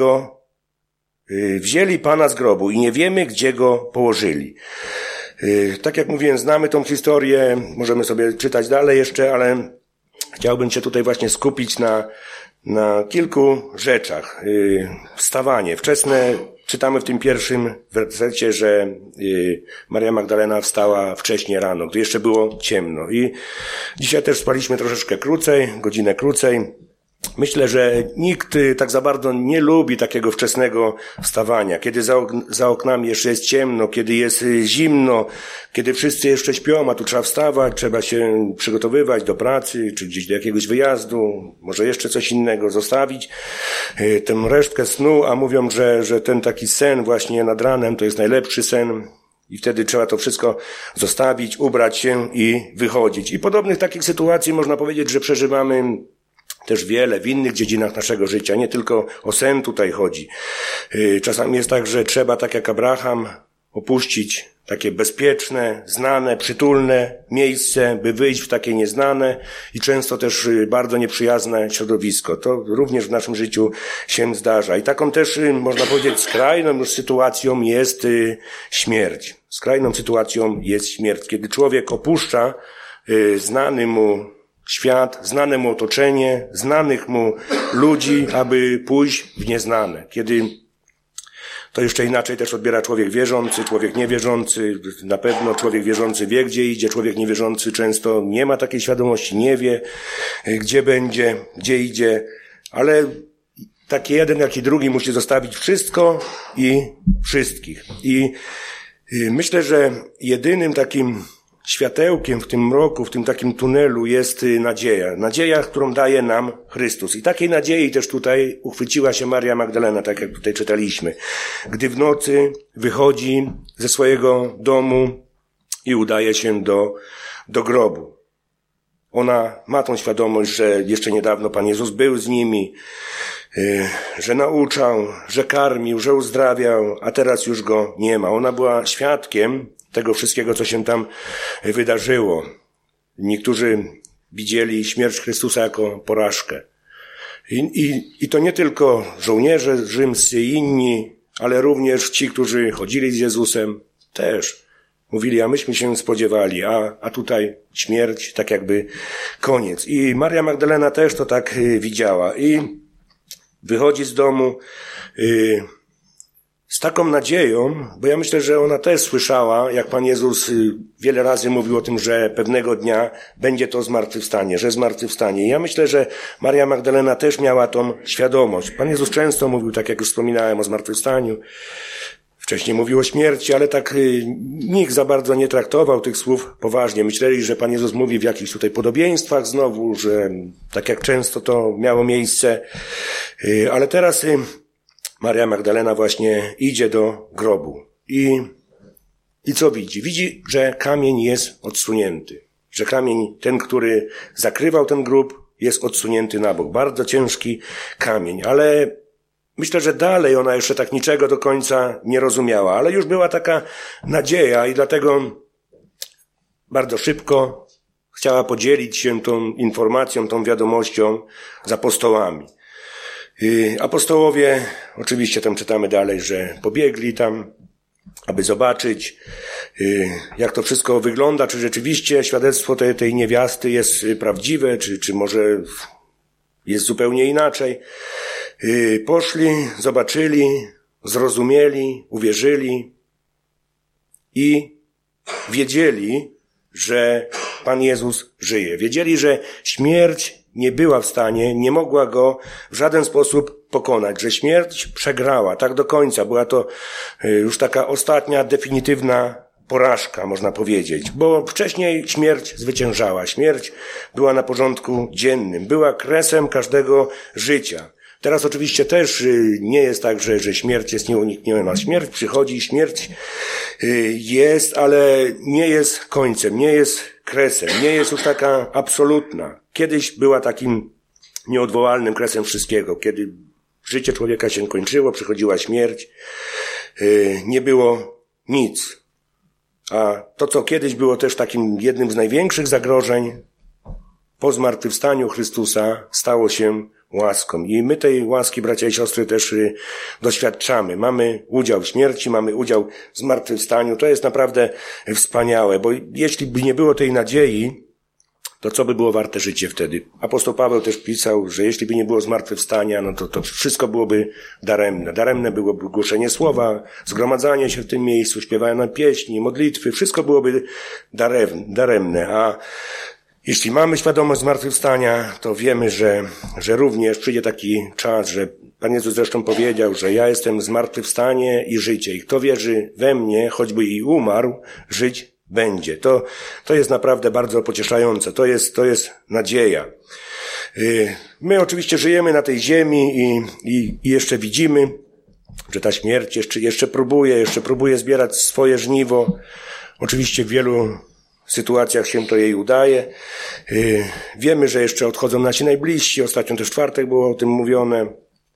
Pana z grobu i nie wiemy, gdzie go położyli. Tak jak mówiłem, znamy tą historię, możemy sobie czytać dalej jeszcze, ale chciałbym się tutaj właśnie skupić na kilku rzeczach. Wstawanie wczesne, czytamy w tym pierwszym wersecie, że Maria Magdalena wstała wcześnie rano, gdy jeszcze było ciemno. I dzisiaj też spaliśmy troszeczkę krócej, godzinę krócej. Myślę, że nikt tak za bardzo nie lubi takiego wczesnego wstawania, kiedy za oknami jeszcze jest ciemno, kiedy jest zimno, kiedy wszyscy jeszcze śpią, a tu trzeba wstawać, trzeba się przygotowywać do pracy, czy gdzieś do jakiegoś wyjazdu, może jeszcze coś innego, zostawić tę resztkę snu, a mówią, że ten taki sen właśnie nad ranem to jest najlepszy sen. I wtedy trzeba to wszystko zostawić, ubrać się i wychodzić. I podobnych takich sytuacji można powiedzieć, że przeżywamy też wiele w innych dziedzinach naszego życia. Nie tylko o sen tutaj chodzi. Czasami jest tak, że trzeba, tak jak Abraham, opuścić takie bezpieczne, znane, przytulne miejsce, by wyjść w takie nieznane i często też bardzo nieprzyjazne środowisko. To również w naszym życiu się zdarza. I taką też, można powiedzieć, skrajną już sytuacją jest śmierć. Skrajną sytuacją jest śmierć, kiedy człowiek opuszcza znany mu świat, znane mu otoczenie, znanych mu ludzi, aby pójść w nieznane. Kiedy to jeszcze inaczej też odbiera człowiek wierzący, człowiek niewierzący. Na pewno człowiek wierzący wie, gdzie idzie, człowiek niewierzący często nie ma takiej świadomości, nie wie, gdzie będzie, gdzie idzie, ale taki jeden, jak i drugi musi zostawić wszystko i wszystkich. I myślę, że jedynym takim światełkiem w tym mroku, w tym takim tunelu jest nadzieja. Nadzieja, którą daje nam Chrystus. I takiej nadziei też tutaj uchwyciła się Maria Magdalena, tak jak tutaj czytaliśmy. Gdy w nocy wychodzi ze swojego domu i udaje się do grobu. Ona ma tą świadomość, że jeszcze niedawno Pan Jezus był z nimi, że nauczał, że karmił, że uzdrawiał, a teraz już Go nie ma. Ona była świadkiem tego wszystkiego, co się tam wydarzyło. Niektórzy widzieli śmierć Chrystusa jako porażkę. I to nie tylko żołnierze rzymscy i inni, ale również ci, którzy chodzili z Jezusem, też mówili, a myśmy się spodziewali, a tutaj śmierć, tak jakby koniec. I Maria Magdalena też to tak widziała. I wychodzi z domu z taką nadzieją, bo ja myślę, że ona też słyszała, jak Pan Jezus wiele razy mówił o tym, że pewnego dnia będzie to zmartwychwstanie, że zmartwychwstanie. I ja myślę, że Maria Magdalena też miała tą świadomość. Pan Jezus często mówił, tak jak już wspominałem, o zmartwychwstaniu. Wcześniej mówił o śmierci, ale tak nikt za bardzo nie traktował tych słów poważnie. Myśleli, że Pan Jezus mówi w jakichś tutaj podobieństwach znowu, że tak jak często to miało miejsce. Ale teraz Maria Magdalena właśnie idzie do grobu. I co widzi? Widzi, że kamień jest odsunięty. Że kamień, ten, który zakrywał ten grób, jest odsunięty na bok. Bardzo ciężki kamień, ale myślę, że dalej ona jeszcze tak niczego do końca nie rozumiała, ale już była taka nadzieja i dlatego bardzo szybko chciała podzielić się tą informacją, tą wiadomością z apostołami. Apostołowie, oczywiście tam czytamy dalej, że pobiegli tam, aby zobaczyć, jak to wszystko wygląda, czy rzeczywiście świadectwo tej niewiasty jest prawdziwe, czy może jest zupełnie inaczej. Poszli, zobaczyli, zrozumieli, uwierzyli i wiedzieli, że Pan Jezus żyje. Wiedzieli, że śmierć nie była w stanie, nie mogła Go w żaden sposób pokonać, że śmierć przegrała tak do końca. Była to już taka ostatnia, definitywna porażka, można powiedzieć, bo wcześniej śmierć zwyciężała. Śmierć była na porządku dziennym, była kresem każdego życia. Teraz oczywiście też nie jest tak, że śmierć jest nieunikniona. Śmierć przychodzi, śmierć jest, ale nie jest końcem, nie jest kresem, nie jest już taka absolutna. Kiedyś była takim nieodwołalnym kresem wszystkiego. Kiedy życie człowieka się kończyło, przychodziła śmierć, nie było nic. A to, co kiedyś było też takim jednym z największych zagrożeń, po zmartwychwstaniu Chrystusa stało się łaską. I my tej łaski, bracia i siostry, też doświadczamy. Mamy udział w śmierci, mamy udział w zmartwychwstaniu. To jest naprawdę wspaniałe, bo jeśli by nie było tej nadziei, to co by było warte życie wtedy? Apostoł Paweł też pisał, że jeśli by nie było zmartwychwstania, no to wszystko byłoby daremne. Daremne byłoby głoszenie słowa, zgromadzanie się w tym miejscu, śpiewanie pieśni, modlitwy. Wszystko byłoby daremne. A jeśli mamy świadomość zmartwychwstania, to wiemy, że również przyjdzie taki czas, że Pan Jezus zresztą powiedział, że ja jestem zmartwychwstanie i życie. I kto wierzy we mnie, choćby i umarł, żyć będzie. To jest naprawdę bardzo pocieszające. To jest nadzieja. My oczywiście żyjemy na tej ziemi i jeszcze widzimy, że ta śmierć jeszcze próbuje zbierać swoje żniwo. Oczywiście w wielu sytuacjach się to jej udaje. Wiemy, że jeszcze odchodzą nasi najbliżsi. Ostatnio też w czwartek było o tym mówione.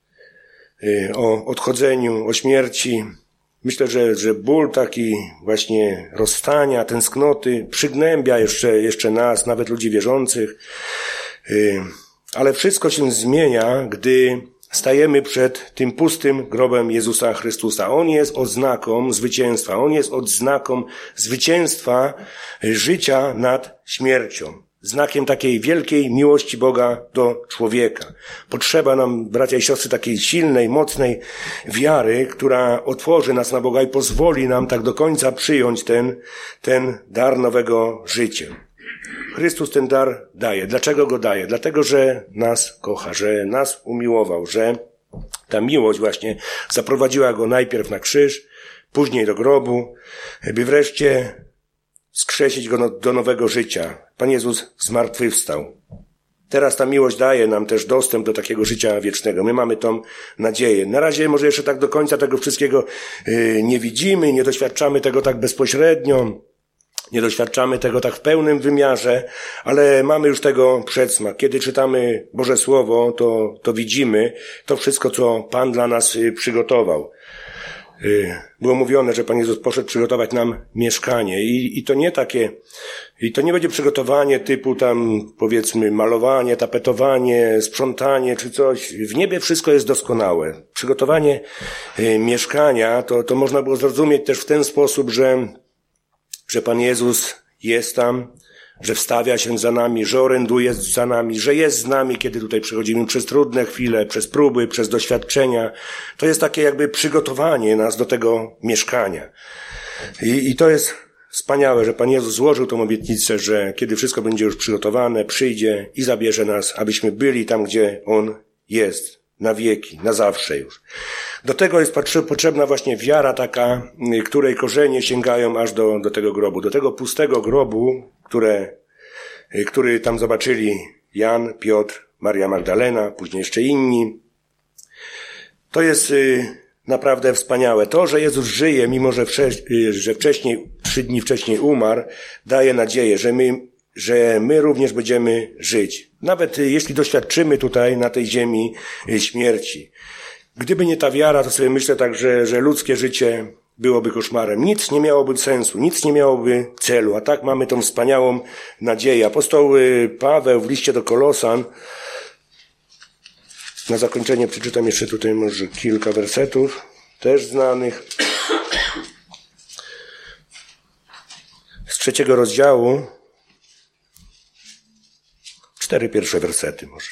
O odchodzeniu, o śmierci. Myślę, że ból taki właśnie rozstania, tęsknoty przygnębia jeszcze nas, nawet ludzi wierzących. Ale wszystko się zmienia, gdy stajemy przed tym pustym grobem Jezusa Chrystusa. On jest odznaką zwycięstwa. On jest odznaką zwycięstwa życia nad śmiercią. Znakiem takiej wielkiej miłości Boga do człowieka. Potrzeba nam, bracia i siostry, takiej silnej, mocnej wiary, która otworzy nas na Boga i pozwoli nam tak do końca przyjąć ten dar nowego życia. Chrystus ten dar daje. Dlaczego go daje? Dlatego, że nas kocha, że nas umiłował, że ta miłość właśnie zaprowadziła go najpierw na krzyż, później do grobu, by wreszcie skrzesić go do nowego życia. Pan Jezus zmartwychwstał. Teraz ta miłość daje nam też dostęp do takiego życia wiecznego. My mamy tą nadzieję. Na razie może jeszcze tak do końca tego wszystkiego nie widzimy, nie doświadczamy tego tak bezpośrednio, nie doświadczamy tego tak w pełnym wymiarze, ale mamy już tego przedsmak. Kiedy czytamy Boże Słowo, to widzimy to wszystko, co Pan dla nas przygotował. Było mówione, że Pan Jezus poszedł przygotować nam mieszkanie i to nie takie, i to nie będzie przygotowanie typu tam, powiedzmy, malowanie, tapetowanie, sprzątanie czy coś. W niebie wszystko jest doskonałe. Przygotowanie mieszkania to można było zrozumieć też w ten sposób, że Pan Jezus jest tam, że wstawia się za nami, że oręduje za nami, że jest z nami, kiedy tutaj przechodzimy przez trudne chwile, przez próby, przez doświadczenia. To jest takie jakby przygotowanie nas do tego mieszkania. I to jest wspaniałe, że Pan Jezus złożył tą obietnicę, że kiedy wszystko będzie już przygotowane, przyjdzie i zabierze nas, abyśmy byli tam, gdzie On jest. Na wieki, na zawsze już. Do tego jest potrzebna właśnie wiara taka, której korzenie sięgają aż do tego grobu. Do tego pustego grobu, który tam zobaczyli Jan, Piotr, Maria Magdalena, później jeszcze inni. To jest naprawdę wspaniałe. To, że Jezus żyje, mimo że wcześniej, 3 dni wcześniej umarł, daje nadzieję, że my również będziemy żyć. Nawet jeśli doświadczymy tutaj na tej ziemi śmierci. Gdyby nie ta wiara, to sobie myślę tak, że ludzkie życie byłoby koszmarem. Nic nie miałoby sensu, nic nie miałoby celu. A tak mamy tą wspaniałą nadzieję. Apostoł Paweł w liście do Kolosan, na zakończenie przeczytam jeszcze tutaj może kilka wersetów, też znanych. Z 3 rozdziału, 4 pierwsze wersety może.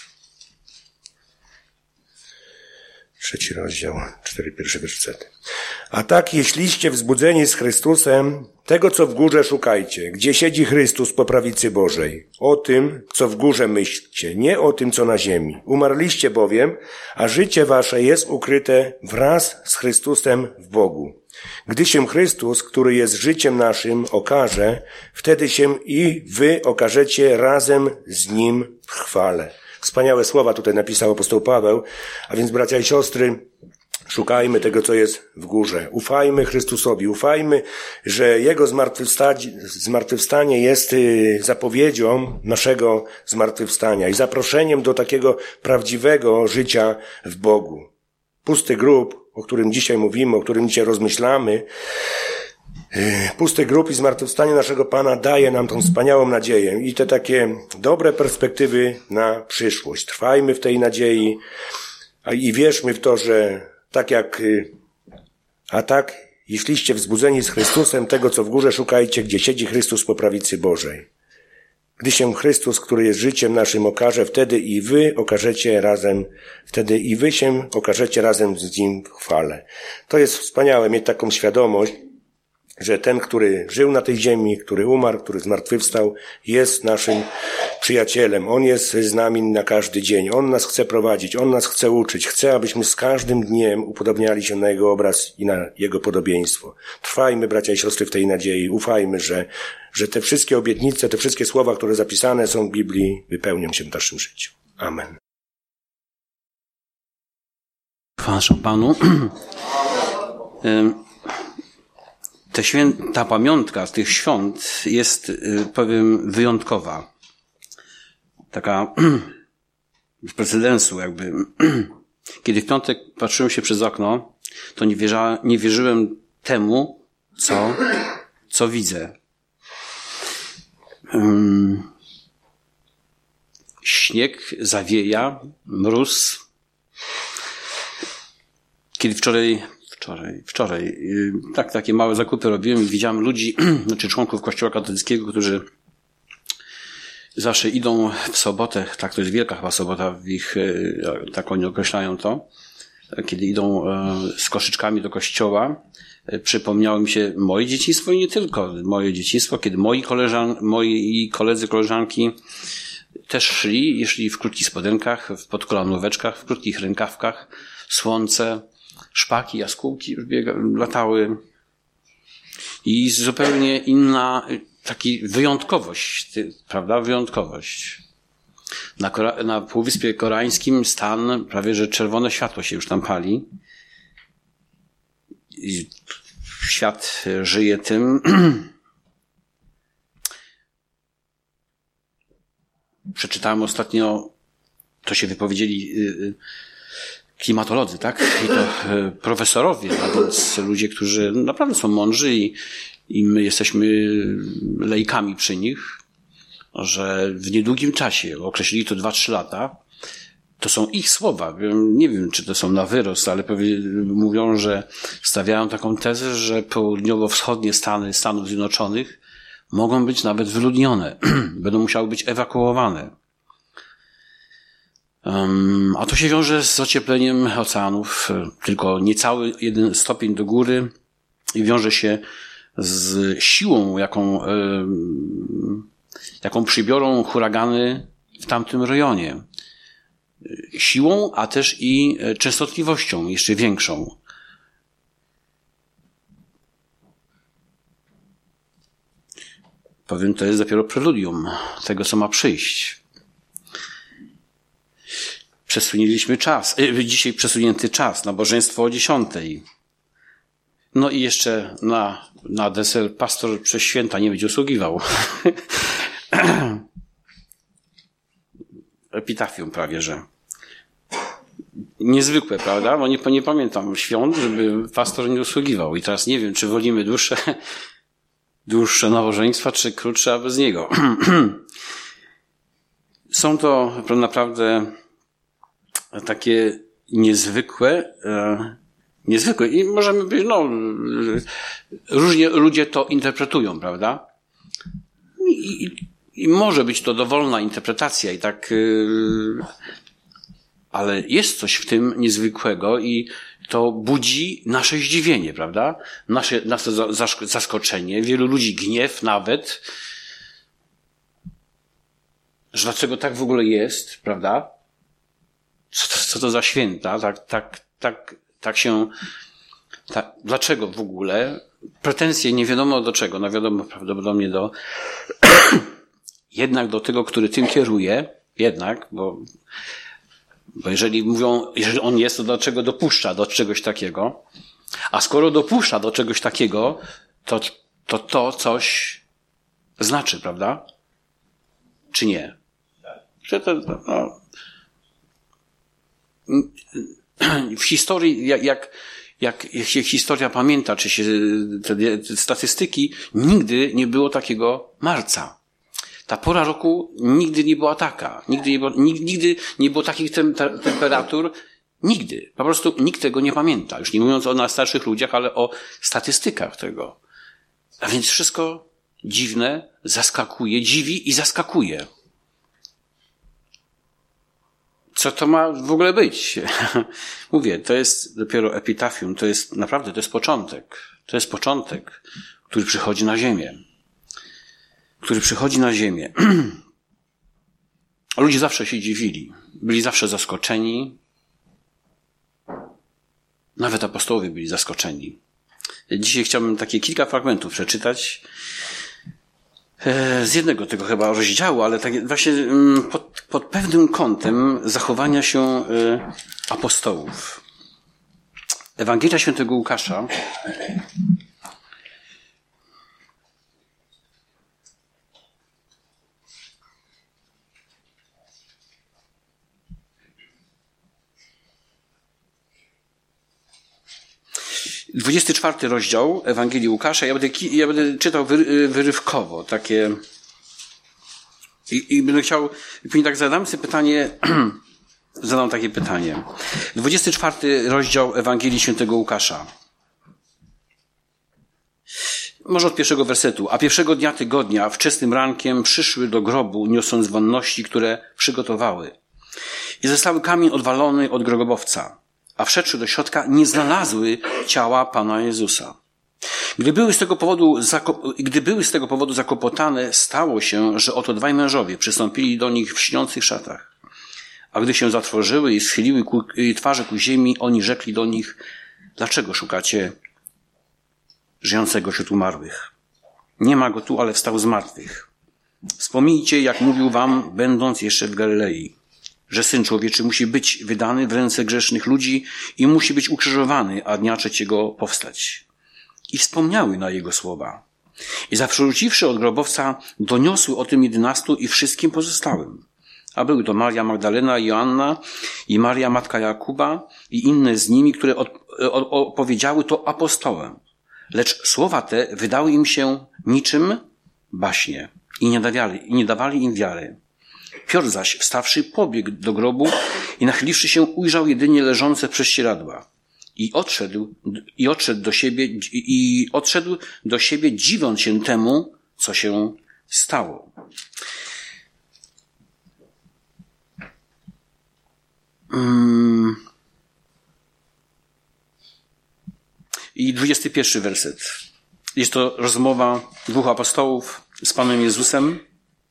3 rozdział, 4 pierwsze wersety. A tak, jeśliście wzbudzeni z Chrystusem, tego, co w górze szukajcie, gdzie siedzi Chrystus po prawicy Bożej. O tym, co w górze myślcie, nie o tym, co na ziemi. Umarliście bowiem, a życie wasze jest ukryte wraz z Chrystusem w Bogu. Gdy się Chrystus, który jest życiem naszym, okaże, wtedy się i wy okażecie razem z Nim w chwale. Wspaniałe słowa tutaj napisał apostoł Paweł, a więc bracia i siostry, szukajmy tego, co jest w górze. Ufajmy Chrystusowi, ufajmy, że Jego zmartwychwstanie jest zapowiedzią naszego zmartwychwstania i zaproszeniem do takiego prawdziwego życia w Bogu. Pusty grób, o którym dzisiaj mówimy, o którym dzisiaj rozmyślamy, pusty grób i zmartwychwstanie naszego Pana daje nam tą wspaniałą nadzieję i te takie dobre perspektywy na przyszłość. Trwajmy w tej nadziei i wierzmy w to, że tak, jeśliście wzbudzeni z Chrystusem, tego, co w górze szukajcie, gdzie siedzi Chrystus po prawicy Bożej. Gdy się Chrystus, który jest życiem naszym, okaże, wtedy i wy się okażecie razem z Nim w chwale. To jest wspaniałe mieć taką świadomość, że ten, który żył na tej ziemi, który umarł, który zmartwychwstał, jest naszym przyjacielem. On jest z nami na każdy dzień. On nas chce prowadzić, On nas chce uczyć. Chce, abyśmy z każdym dniem upodobniali się na Jego obraz i na Jego podobieństwo. Trwajmy, bracia i siostry, w tej nadziei. Ufajmy, że te wszystkie obietnice, te wszystkie słowa, które zapisane są w Biblii, wypełnią się w naszym życiu. Amen. Chwała Panu. Ta pamiątka z tych świąt jest, powiem, wyjątkowa. Taka z precedensu jakby. Kiedy w piątek patrzyłem się przez okno, to nie wierzyłem temu, co widzę. Śnieg zawieja, mróz. Kiedy wczoraj, takie małe zakupy robiłem i widziałem ludzi, członków Kościoła katolickiego, którzy zawsze idą w sobotę, tak, to jest wielka chyba sobota w ich, tak oni określają to, kiedy idą z koszyczkami do kościoła. Przypomniało mi się moje dzieciństwo i nie tylko moje dzieciństwo, kiedy moi koledzy, koleżanki też szli w krótkich spodenkach, w podkolanóweczkach, w krótkich rękawkach, słońce, szpaki, jaskółki już latały i zupełnie taki wyjątkowość, prawda? Wyjątkowość. Na Półwyspie Koreańskim stan, prawie że czerwone światło się już tam pali. I świat żyje tym. Przeczytałem ostatnio, to się wypowiedzieli klimatolodzy, tak? I to profesorowie, a więc ludzie, którzy naprawdę są mądrzy i my jesteśmy lejkami przy nich, że w niedługim czasie, określili to 2-3 lata, to są ich słowa. Nie wiem, czy to są na wyrost, ale mówią, że stawiają taką tezę, że południowo-wschodnie Stany Stanów Zjednoczonych mogą być nawet wyludnione. Będą musiały być ewakuowane. A to się wiąże z ociepleniem oceanów, tylko niecały 1 stopień do góry i wiąże się z siłą, jaką przybiorą huragany w tamtym rejonie. Siłą, a też i częstotliwością jeszcze większą. Powiem, to jest dopiero preludium tego, co ma przyjść. Przesunęliśmy czas. Dzisiaj przesunięty czas, nabożeństwo o 10:00. No i jeszcze na deser pastor przez święta nie będzie usługiwał. Epitafium prawie, że. Niezwykłe, prawda? Bo nie pamiętam świąt, żeby pastor nie usługiwał. I teraz nie wiem, czy wolimy dłuższe nabożeństwa, czy krótsze, a bez niego. Są to naprawdę takie niezwykłe i możemy być, różnie ludzie to interpretują, prawda? I może być to dowolna interpretacja i tak, ale jest coś w tym niezwykłego i to budzi nasze zdziwienie, prawda? Nasze zaskoczenie, wielu ludzi gniew nawet, że dlaczego tak w ogóle jest, prawda? Co to za święta? Dlaczego w ogóle? Pretensje nie wiadomo do czego, no wiadomo prawdopodobnie jednak do tego, który tym kieruje, bo jeżeli on jest, to dlaczego dopuszcza do czegoś takiego? A skoro dopuszcza do czegoś takiego, to coś znaczy, prawda? Czy nie? W historii, jak się historia pamięta, czy się te statystyki, nigdy nie było takiego marca. Ta pora roku nigdy nie była taka. Nigdy nie było takich temperatur. Nigdy. Po prostu nikt tego nie pamięta. Już nie mówiąc o nas starszych ludziach, ale o statystykach tego. A więc wszystko dziwne, dziwi i zaskakuje. Co to ma w ogóle być? Mówię, to jest dopiero epitafium, to jest początek. To jest początek, który przychodzi na ziemię. Ludzie zawsze się dziwili. Byli zawsze zaskoczeni. Nawet apostołowie byli zaskoczeni. Dzisiaj chciałbym takie kilka fragmentów przeczytać. Z jednego tego chyba rozdziału, ale tak właśnie pod pewnym kątem zachowania się apostołów. Ewangelia Świętego Łukasza. - 24 rozdział Ewangelii Łukasza. Ja będę czytał wyrywkowo takie i będę chciał, tak zadam takie pytanie. 24 rozdział Ewangelii Świętego Łukasza. Może od 1 wersetu. A pierwszego dnia tygodnia, wczesnym rankiem, przyszły do grobu, niosąc wonności, które przygotowały. I zostały kamień odwalony od grobowca. A wszedłszy do środka, nie znalazły ciała Pana Jezusa. Gdy były z tego powodu zakłopotane, stało się, że oto 2 mężowie przystąpili do nich w śniących szatach. A gdy się zatworzyły i schyliły twarze ku ziemi, oni rzekli do nich: dlaczego szukacie żyjącego wśród umarłych? Nie ma go tu, ale wstał z martwych. Wspomnijcie, jak mówił wam, będąc jeszcze w Galilei, że Syn Człowieczy musi być wydany w ręce grzesznych ludzi i musi być ukrzyżowany, a dnia trzeciego powstać. I wspomniały na jego słowa. I zawsze wróciwszy od grobowca, doniosły o tym 11 i wszystkim pozostałym. A były to Maria Magdalena i Joanna i Maria matka Jakuba i inne z nimi, które opowiedziały to apostołem. Lecz słowa te wydały im się niczym baśnie i nie dawali im wiary. Piotr zaś, wstawszy, pobiegł do grobu i nachyliwszy się, ujrzał jedynie leżące prześcieradła. I odszedł do siebie, dziwiąc się temu, co się stało. I 21 werset. Jest to rozmowa dwóch apostołów z Panem Jezusem.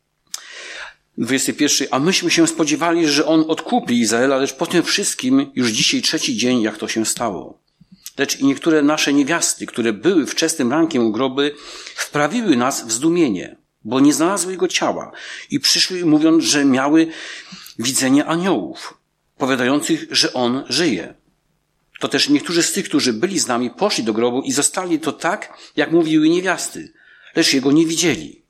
21. A myśmy się spodziewali, że On odkupi Izraela, lecz po tym wszystkim już dzisiaj 3. dzień, jak to się stało. Lecz i niektóre nasze niewiasty, które były wczesnym rankiem u groby, wprawiły nas w zdumienie, bo nie znalazły Jego ciała i przyszły mówiąc, że miały widzenie aniołów, powiadających, że On żyje. To też niektórzy z tych, którzy byli z nami, poszli do grobu i zostali to tak, jak mówiły niewiasty, lecz Jego nie widzieli.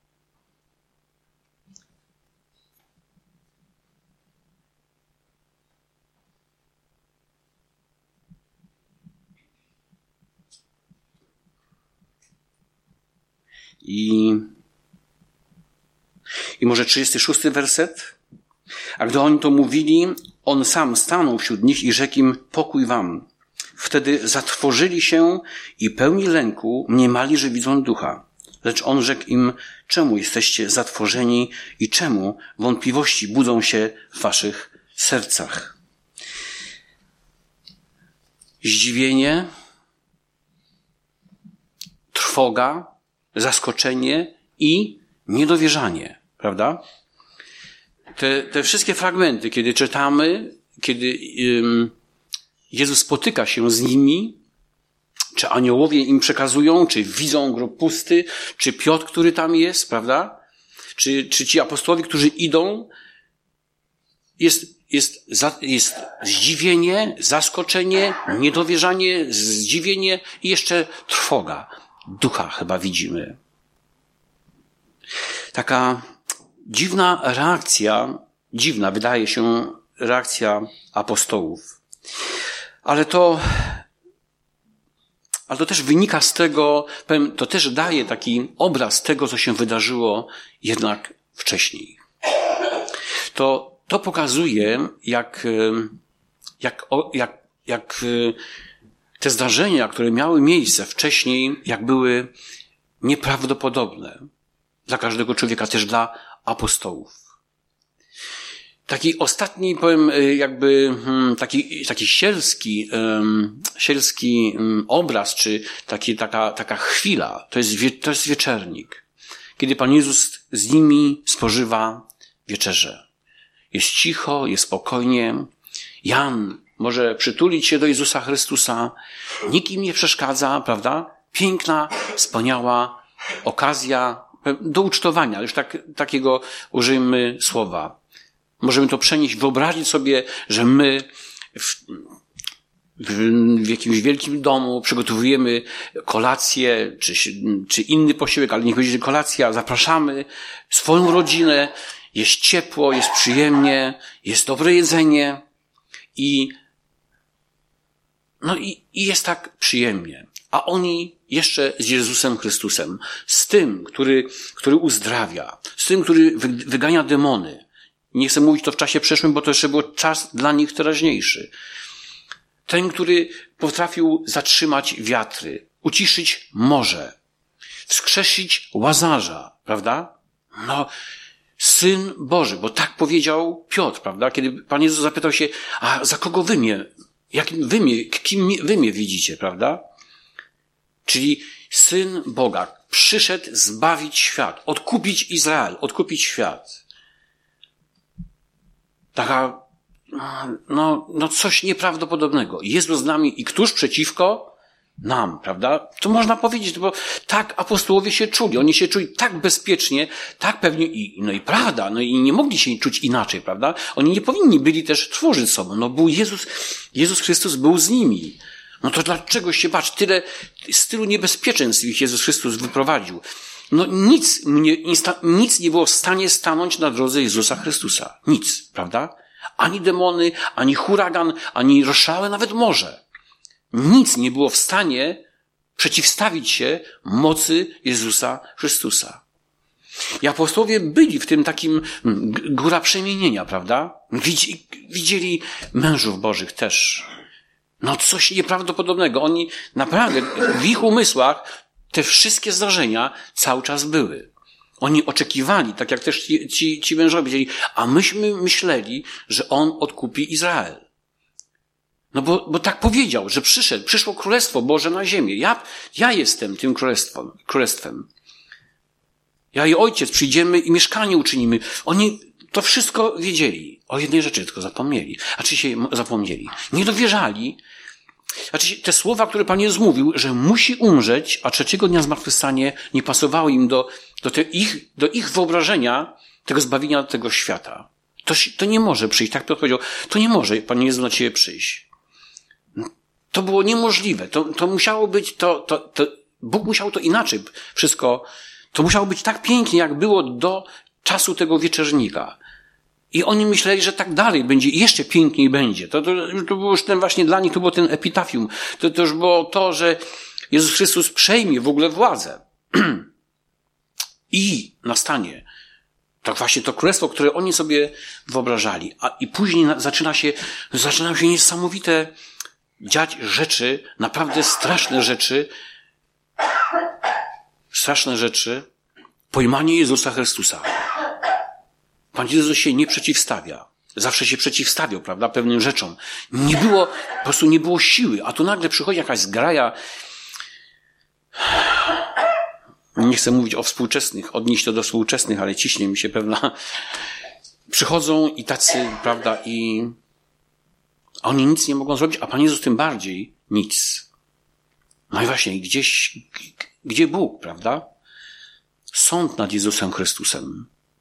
I może 36 werset. A gdy oni to mówili, On sam stanął wśród nich i rzekł im, pokój wam. Wtedy zatrwożyli się i pełni lęku mniemali, że widzą ducha. Lecz On rzekł im, czemu jesteście zatrwożeni i czemu wątpliwości budzą się w waszych sercach? Zdziwienie, trwoga, zaskoczenie i niedowierzanie, prawda? Te wszystkie fragmenty, kiedy czytamy, kiedy Jezus spotyka się z nimi, czy aniołowie im przekazują, czy widzą grob pusty, czy Piotr, który tam jest, prawda? Czy ci apostołowie, którzy idą, jest zdziwienie, zaskoczenie, niedowierzanie, zdziwienie i jeszcze trwoga. Ducha chyba widzimy. Taka dziwna wydaje się reakcja apostołów. Ale to też wynika z tego, to też daje taki obraz tego, co się wydarzyło jednak wcześniej. To pokazuje, jak te zdarzenia, które miały miejsce wcześniej, jak były nieprawdopodobne dla każdego człowieka, też dla apostołów. Taki ostatni, powiem, taki sielski obraz, czy taka chwila, to jest wieczernik, kiedy Pan Jezus z nimi spożywa wieczerzę. Jest cicho, jest spokojnie. Jan może przytulić się do Jezusa Chrystusa. Nikt im nie przeszkadza, prawda? Piękna, wspaniała okazja do ucztowania. Już takiego użyjmy słowa. Możemy to przenieść, wyobrazić sobie, że my w jakimś wielkim domu przygotowujemy kolację, czy inny posiłek, ale niech będzie kolacja, zapraszamy swoją rodzinę, jest ciepło, jest przyjemnie, jest dobre jedzenie i jest tak przyjemnie. A oni jeszcze z Jezusem Chrystusem, z tym, który uzdrawia, z tym, który wygania demony. Nie chcę mówić to w czasie przeszłym, bo to jeszcze był czas dla nich teraźniejszy. Ten, który potrafił zatrzymać wiatry, uciszyć morze, wskrzesić Łazarza, prawda? Syn Boży, bo tak powiedział Piotr, prawda? Kiedy Pan Jezus zapytał się, a za kogo kim wy mnie widzicie, prawda? Czyli Syn Boga przyszedł zbawić świat, odkupić Izrael, odkupić świat. Taka, coś nieprawdopodobnego. Jezus z nami i któż przeciwko? nam, prawda? To można powiedzieć, bo tak apostołowie się czuli. Oni się czuli tak bezpiecznie, tak pewnie i prawda, i nie mogli się czuć inaczej, prawda? Oni nie powinni byli też tworzyć sobą. Był Jezus Chrystus był z nimi. No to dlaczego się bać? Tyle z tylu niebezpieczeństw ich Jezus Chrystus wyprowadził. Nic nie było w stanie stanąć na drodze Jezusa Chrystusa. Nic, prawda? Ani demony, ani huragan, ani rozszałe, nawet morze. Nic nie było w stanie przeciwstawić się mocy Jezusa Chrystusa. I apostołowie byli w tym takim góra przemienienia, prawda? Widzieli mężów bożych też. Coś nieprawdopodobnego. Oni naprawdę, w ich umysłach te wszystkie zdarzenia cały czas były. Oni oczekiwali, tak jak też ci mężowie powiedzieli, a myśmy myśleli, że on odkupi Izrael. Bo tak powiedział, że przyszło Królestwo Boże na ziemię. Ja jestem tym królestwem. Ja i Ojciec przyjdziemy i mieszkanie uczynimy. Oni to wszystko wiedzieli. O jednej rzeczy tylko zapomnieli. Zapomnieli. Nie dowierzali. Te słowa, które Pan Jezus mówił, że musi umrzeć, a trzeciego dnia zmartwychwstanie, nie pasowało im do ich wyobrażenia tego zbawienia tego świata. To nie może przyjść. Tak Piotr powiedział, to nie może Pan Jezus na ciebie przyjść. To było niemożliwe. To musiało być, Bóg musiał to inaczej wszystko, to musiało być tak pięknie, jak było do czasu tego wieczernika. I oni myśleli, że tak dalej będzie i jeszcze piękniej będzie. To było już właśnie dla nich, to było ten epitafium. To już było to, że Jezus Chrystus przejmie w ogóle władzę. I nastanie właśnie to królestwo, które oni sobie wyobrażali. I później zaczynają się niesamowite dziać rzeczy, naprawdę straszne rzeczy, pojmanie Jezusa Chrystusa. Pan Jezus się nie przeciwstawia. Zawsze się przeciwstawiał, prawda, pewnym rzeczom. Po prostu nie było siły, a tu nagle przychodzi jakaś zgraja. Nie chcę mówić o współczesnych, odnieść to do współczesnych, ale ciśnie mi się pewna. Przychodzą i tacy, prawda, i oni nic nie mogą zrobić, a Pan Jezus tym bardziej nic. No i właśnie, gdzie Bóg, prawda? Sąd nad Jezusem Chrystusem.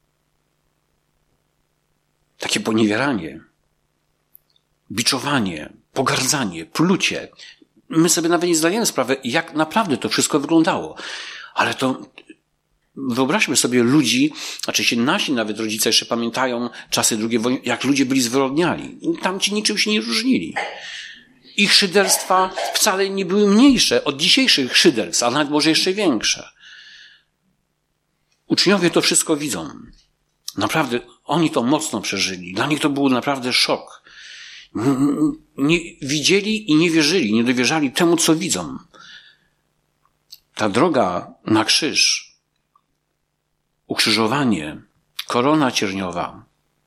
Takie poniewieranie, biczowanie, pogardzanie, plucie. My sobie nawet nie zdajemy sprawy, jak naprawdę to wszystko wyglądało. Ale to wyobraźmy sobie ludzi, nasi nawet rodzice jeszcze pamiętają czasy II wojny, jak ludzie byli zwyrodniali. Tamci niczym się nie różnili. Ich szyderstwa wcale nie były mniejsze od dzisiejszych szyderstw, a nawet może jeszcze większe. Uczniowie to wszystko widzą. Naprawdę, oni to mocno przeżyli. Dla nich to był naprawdę szok. Nie widzieli i nie wierzyli, nie dowierzali temu, co widzą. Ta droga na krzyż, ukrzyżowanie, korona cierniowa.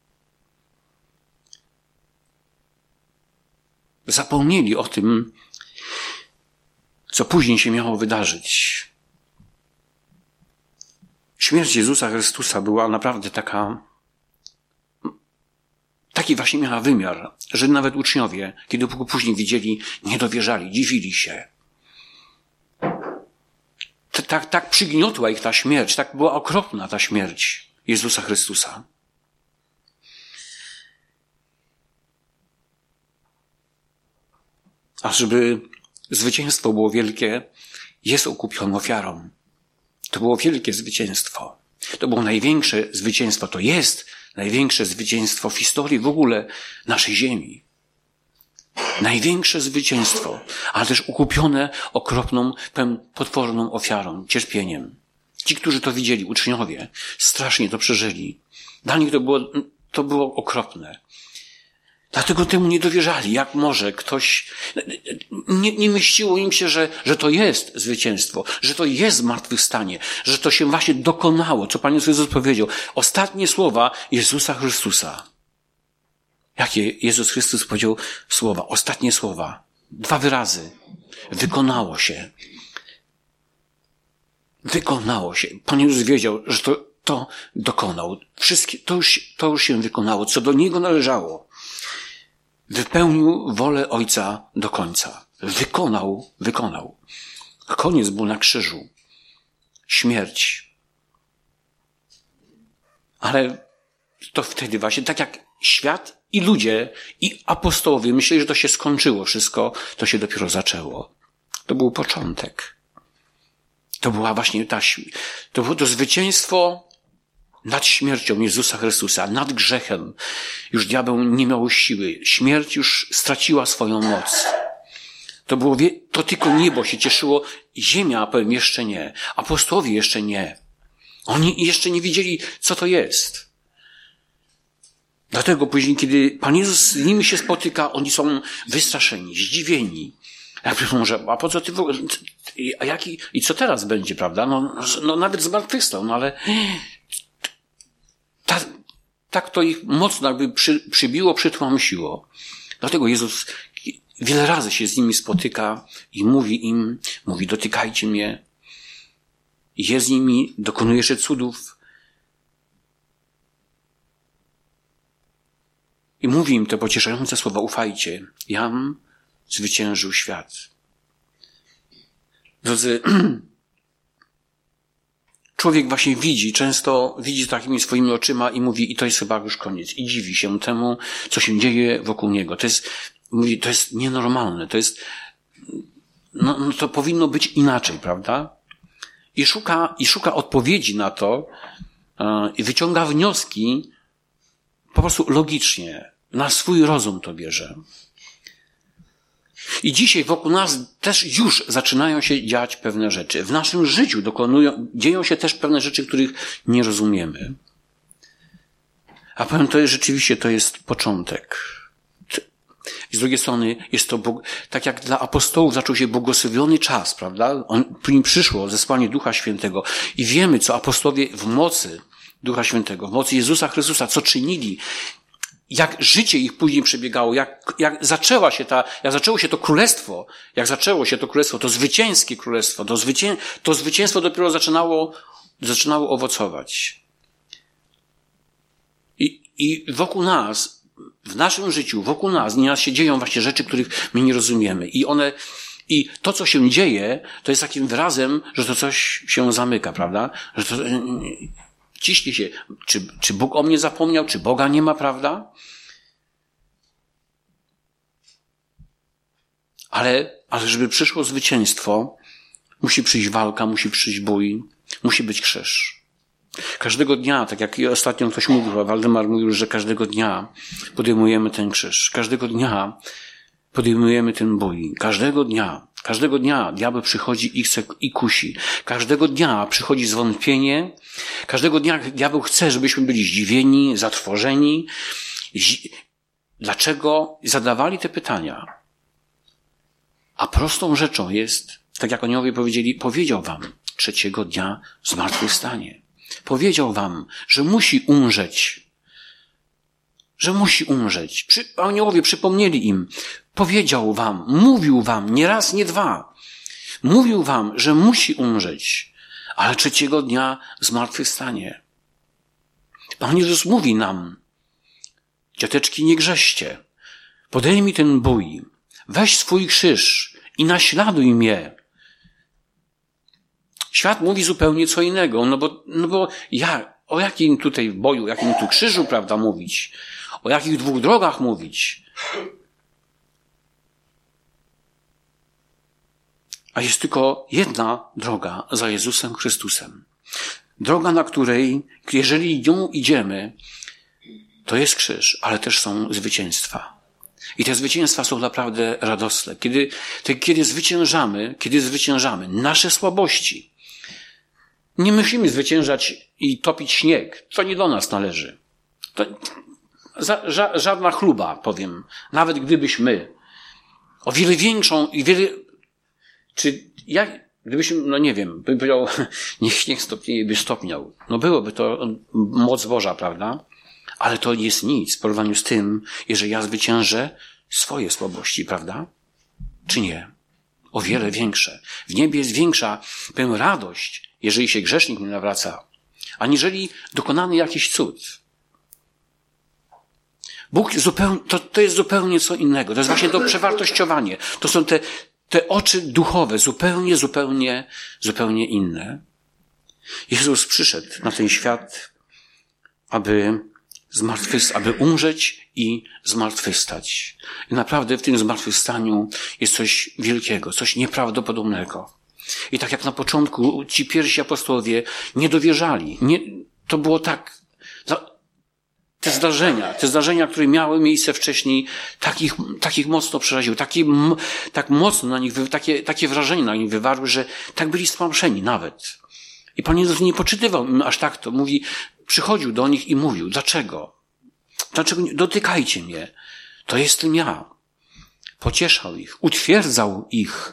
Zapomnieli o tym, co później się miało wydarzyć. Śmierć Jezusa Chrystusa była naprawdę taki właśnie miała wymiar, że nawet uczniowie, kiedy go później widzieli, nie dowierzali, dziwili się. Tak przygniotła ich ta śmierć, tak była okropna ta śmierć Jezusa Chrystusa. A żeby zwycięstwo było wielkie, jest okupioną ofiarą. To było wielkie zwycięstwo. To było największe zwycięstwo. To jest największe zwycięstwo w historii w ogóle naszej ziemi. Największe zwycięstwo, ale też ukupione okropną, potworną ofiarą, cierpieniem. Ci, którzy to widzieli, uczniowie, strasznie to przeżyli. Dla nich to było okropne. Dlatego temu nie dowierzali. Jak może ktoś... Nie myśliło im się, że to jest zwycięstwo, że to jest zmartwychwstanie, że to się właśnie dokonało, co Pan Jezus powiedział. Ostatnie słowa Jezusa Chrystusa. Jakie Jezus Chrystus powiedział słowa? Ostatnie słowa. 2 wyrazy. Wykonało się. Wykonało się. Pan Jezus wiedział, że to dokonał. To już się wykonało, co do Niego należało. Wypełnił wolę Ojca do końca. wykonał. Koniec był na krzyżu. Śmierć. Ale to wtedy właśnie, tak jak świat i ludzie i apostołowie myśleli, że to się skończyło wszystko, to się dopiero zaczęło. To był początek. To była właśnie to było to zwycięstwo nad śmiercią Jezusa Chrystusa, nad grzechem. Już diabeł nie miał siły. Śmierć już straciła swoją moc. To tylko niebo się cieszyło. Ziemia, powiem, jeszcze nie. Apostołowie jeszcze nie. Oni jeszcze nie wiedzieli, co to jest. Dlatego później, kiedy Pan Jezus z nimi się spotyka, oni są wystraszeni, zdziwieni. Jak może, a po co ty w ogóle, i co teraz będzie, prawda? No nawet zmartwychwstał, no ale tak to ich mocno jakby przybiło, przytłamsiło. Dlatego Jezus wiele razy się z nimi spotyka i mówi, dotykajcie mnie. Jest z nimi, dokonuje jeszcze cudów. I mówi im te pocieszające słowa, ufajcie, jam zwyciężył świat. Drodzy, człowiek właśnie często widzi takimi swoimi oczyma i mówi, i to jest chyba już koniec. I dziwi się temu, co się dzieje wokół niego. To jest nienormalne. To powinno być inaczej, prawda? I szuka odpowiedzi na to i wyciąga wnioski po prostu logicznie. Na swój rozum to bierze. I dzisiaj wokół nas też już zaczynają się dziać pewne rzeczy. W naszym życiu dzieją się też pewne rzeczy, których nie rozumiemy. A powiem, rzeczywiście to jest początek. I z drugiej strony jest to, tak jak dla apostołów zaczął się błogosławiony czas, prawda? Przyszło zesłanie Ducha Świętego i wiemy, co apostołowie w mocy Ducha Świętego, w mocy Jezusa Chrystusa, co czynili, jak życie ich później przebiegało, jak zaczęło się to królestwo, to zwycięskie królestwo, to zwycięstwo dopiero zaczynało owocować. I wokół nas, w naszym życiu, wokół nas, nieraz się dzieją właśnie rzeczy, których my nie rozumiemy. I to, co się dzieje, to jest takim wyrazem, że to coś się zamyka, prawda? Że to ciśnie się. Czy Bóg o mnie zapomniał? Czy Boga nie ma, prawda? Ale żeby przyszło zwycięstwo, musi przyjść walka, musi przyjść bój, musi być krzyż. Każdego dnia, tak jak ostatnio ktoś mówił, a Waldemar mówił, że każdego dnia podejmujemy ten krzyż. Każdego dnia podejmujemy ten bój. Każdego dnia diabeł przychodzi i chce i kusi. Każdego dnia przychodzi zwątpienie. Każdego dnia diabeł chce, żebyśmy byli zdziwieni, zatrwożeni. Dlaczego zadawali te pytania? A prostą rzeczą jest, tak jak aniołowie powiedzieli, powiedział wam, 3. dnia zmartwychwstanie. Powiedział wam, że musi umrzeć. Aniołowie przypomnieli im. Powiedział wam, mówił wam, nie raz, nie dwa. Mówił wam, że musi umrzeć, ale 3. dnia zmartwychwstanie. Pan Jezus mówi nam, dziateczki, nie grzeszcie. Podejmij ten bój. Weź swój krzyż i naśladuj mnie. Świat mówi zupełnie co innego, no bo o jakim tutaj boju, jakim tu krzyżu, prawda, mówić? O jakich 2 drogach mówić? A jest tylko jedna droga za Jezusem Chrystusem. Droga, na której, jeżeli nią idziemy, to jest krzyż, ale też są zwycięstwa. I te zwycięstwa są naprawdę radosne. Kiedy zwyciężamy nasze słabości, nie musimy zwyciężać i topić śnieg. To nie do nas należy. To żadna chluba, powiem. Nawet gdybyśmy o wiele większą i gdybyśmy, no nie wiem, bym powiedział, niech śnieg stopnieje, by stopniał. No byłoby to moc Boża, prawda? Ale to jest nic w porównaniu z tym, jeżeli ja zwyciężę swoje słabości, prawda? Czy nie? O wiele większe. W niebie jest większa radość, jeżeli się grzesznik nie nawraca, aniżeli dokonany jakiś cud. Bóg to jest zupełnie co innego. To jest właśnie to przewartościowanie. To są te oczy duchowe, zupełnie inne. Jezus przyszedł na ten świat, aby umrzeć i zmartwychwstać. I naprawdę w tym zmartwychwstaniu jest coś wielkiego, coś nieprawdopodobnego. I tak jak na początku ci pierwsi apostołowie nie dowierzali. To było tak. Te zdarzenia, które miały miejsce wcześniej, tak ich mocno przeraziły, tak mocno na nich, takie wrażenie na nich wywarły, że tak byli stłamszeni nawet. I Pan Jezus nie poczytywał aż tak to. Przychodził do nich i mówił, dlaczego? Dlaczego nie dotykajcie mnie? To jestem ja. Pocieszał ich, utwierdzał ich.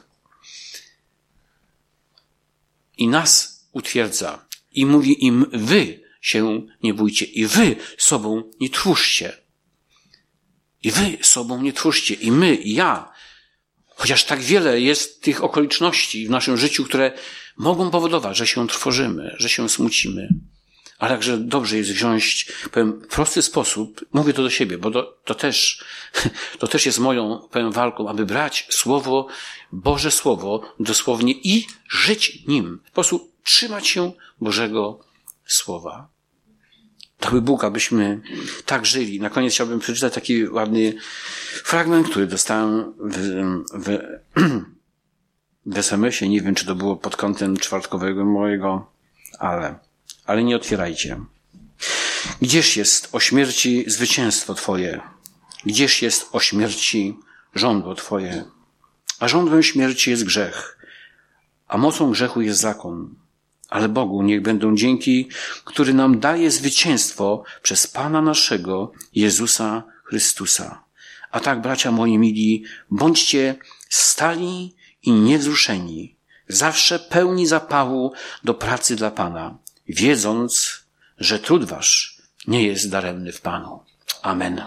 I nas utwierdza. I mówi im, wy się nie bójcie i wy sobą nie trwóżcie. I wy sobą nie trwóżcie. I my, i ja. Chociaż tak wiele jest tych okoliczności w naszym życiu, które mogą powodować, że się trwożymy, że się smucimy. Ale jakże dobrze jest wziąć w prosty sposób, mówię to do siebie, bo to też jest moją walką, aby brać Słowo, Boże Słowo dosłownie i żyć nim. Po prostu trzymać się Bożego Słowa. Dałby Bóg, abyśmy tak żyli. Na koniec chciałbym przeczytać taki ładny fragment, który dostałem w SMS-ie. Nie wiem, czy to było pod kątem czwartkowego mojego, ale nie otwierajcie. Gdzież jest o śmierci zwycięstwo Twoje? Gdzież jest o śmierci żądło Twoje? A żądłem śmierci jest grzech, a mocą grzechu jest zakon. Ale Bogu niech będą dzięki, który nam daje zwycięstwo przez Pana naszego, Jezusa Chrystusa. A tak, bracia moi mili, bądźcie stali i niewzruszeni, zawsze pełni zapału do pracy dla Pana, wiedząc, że trud wasz nie jest daremny w Panu. Amen.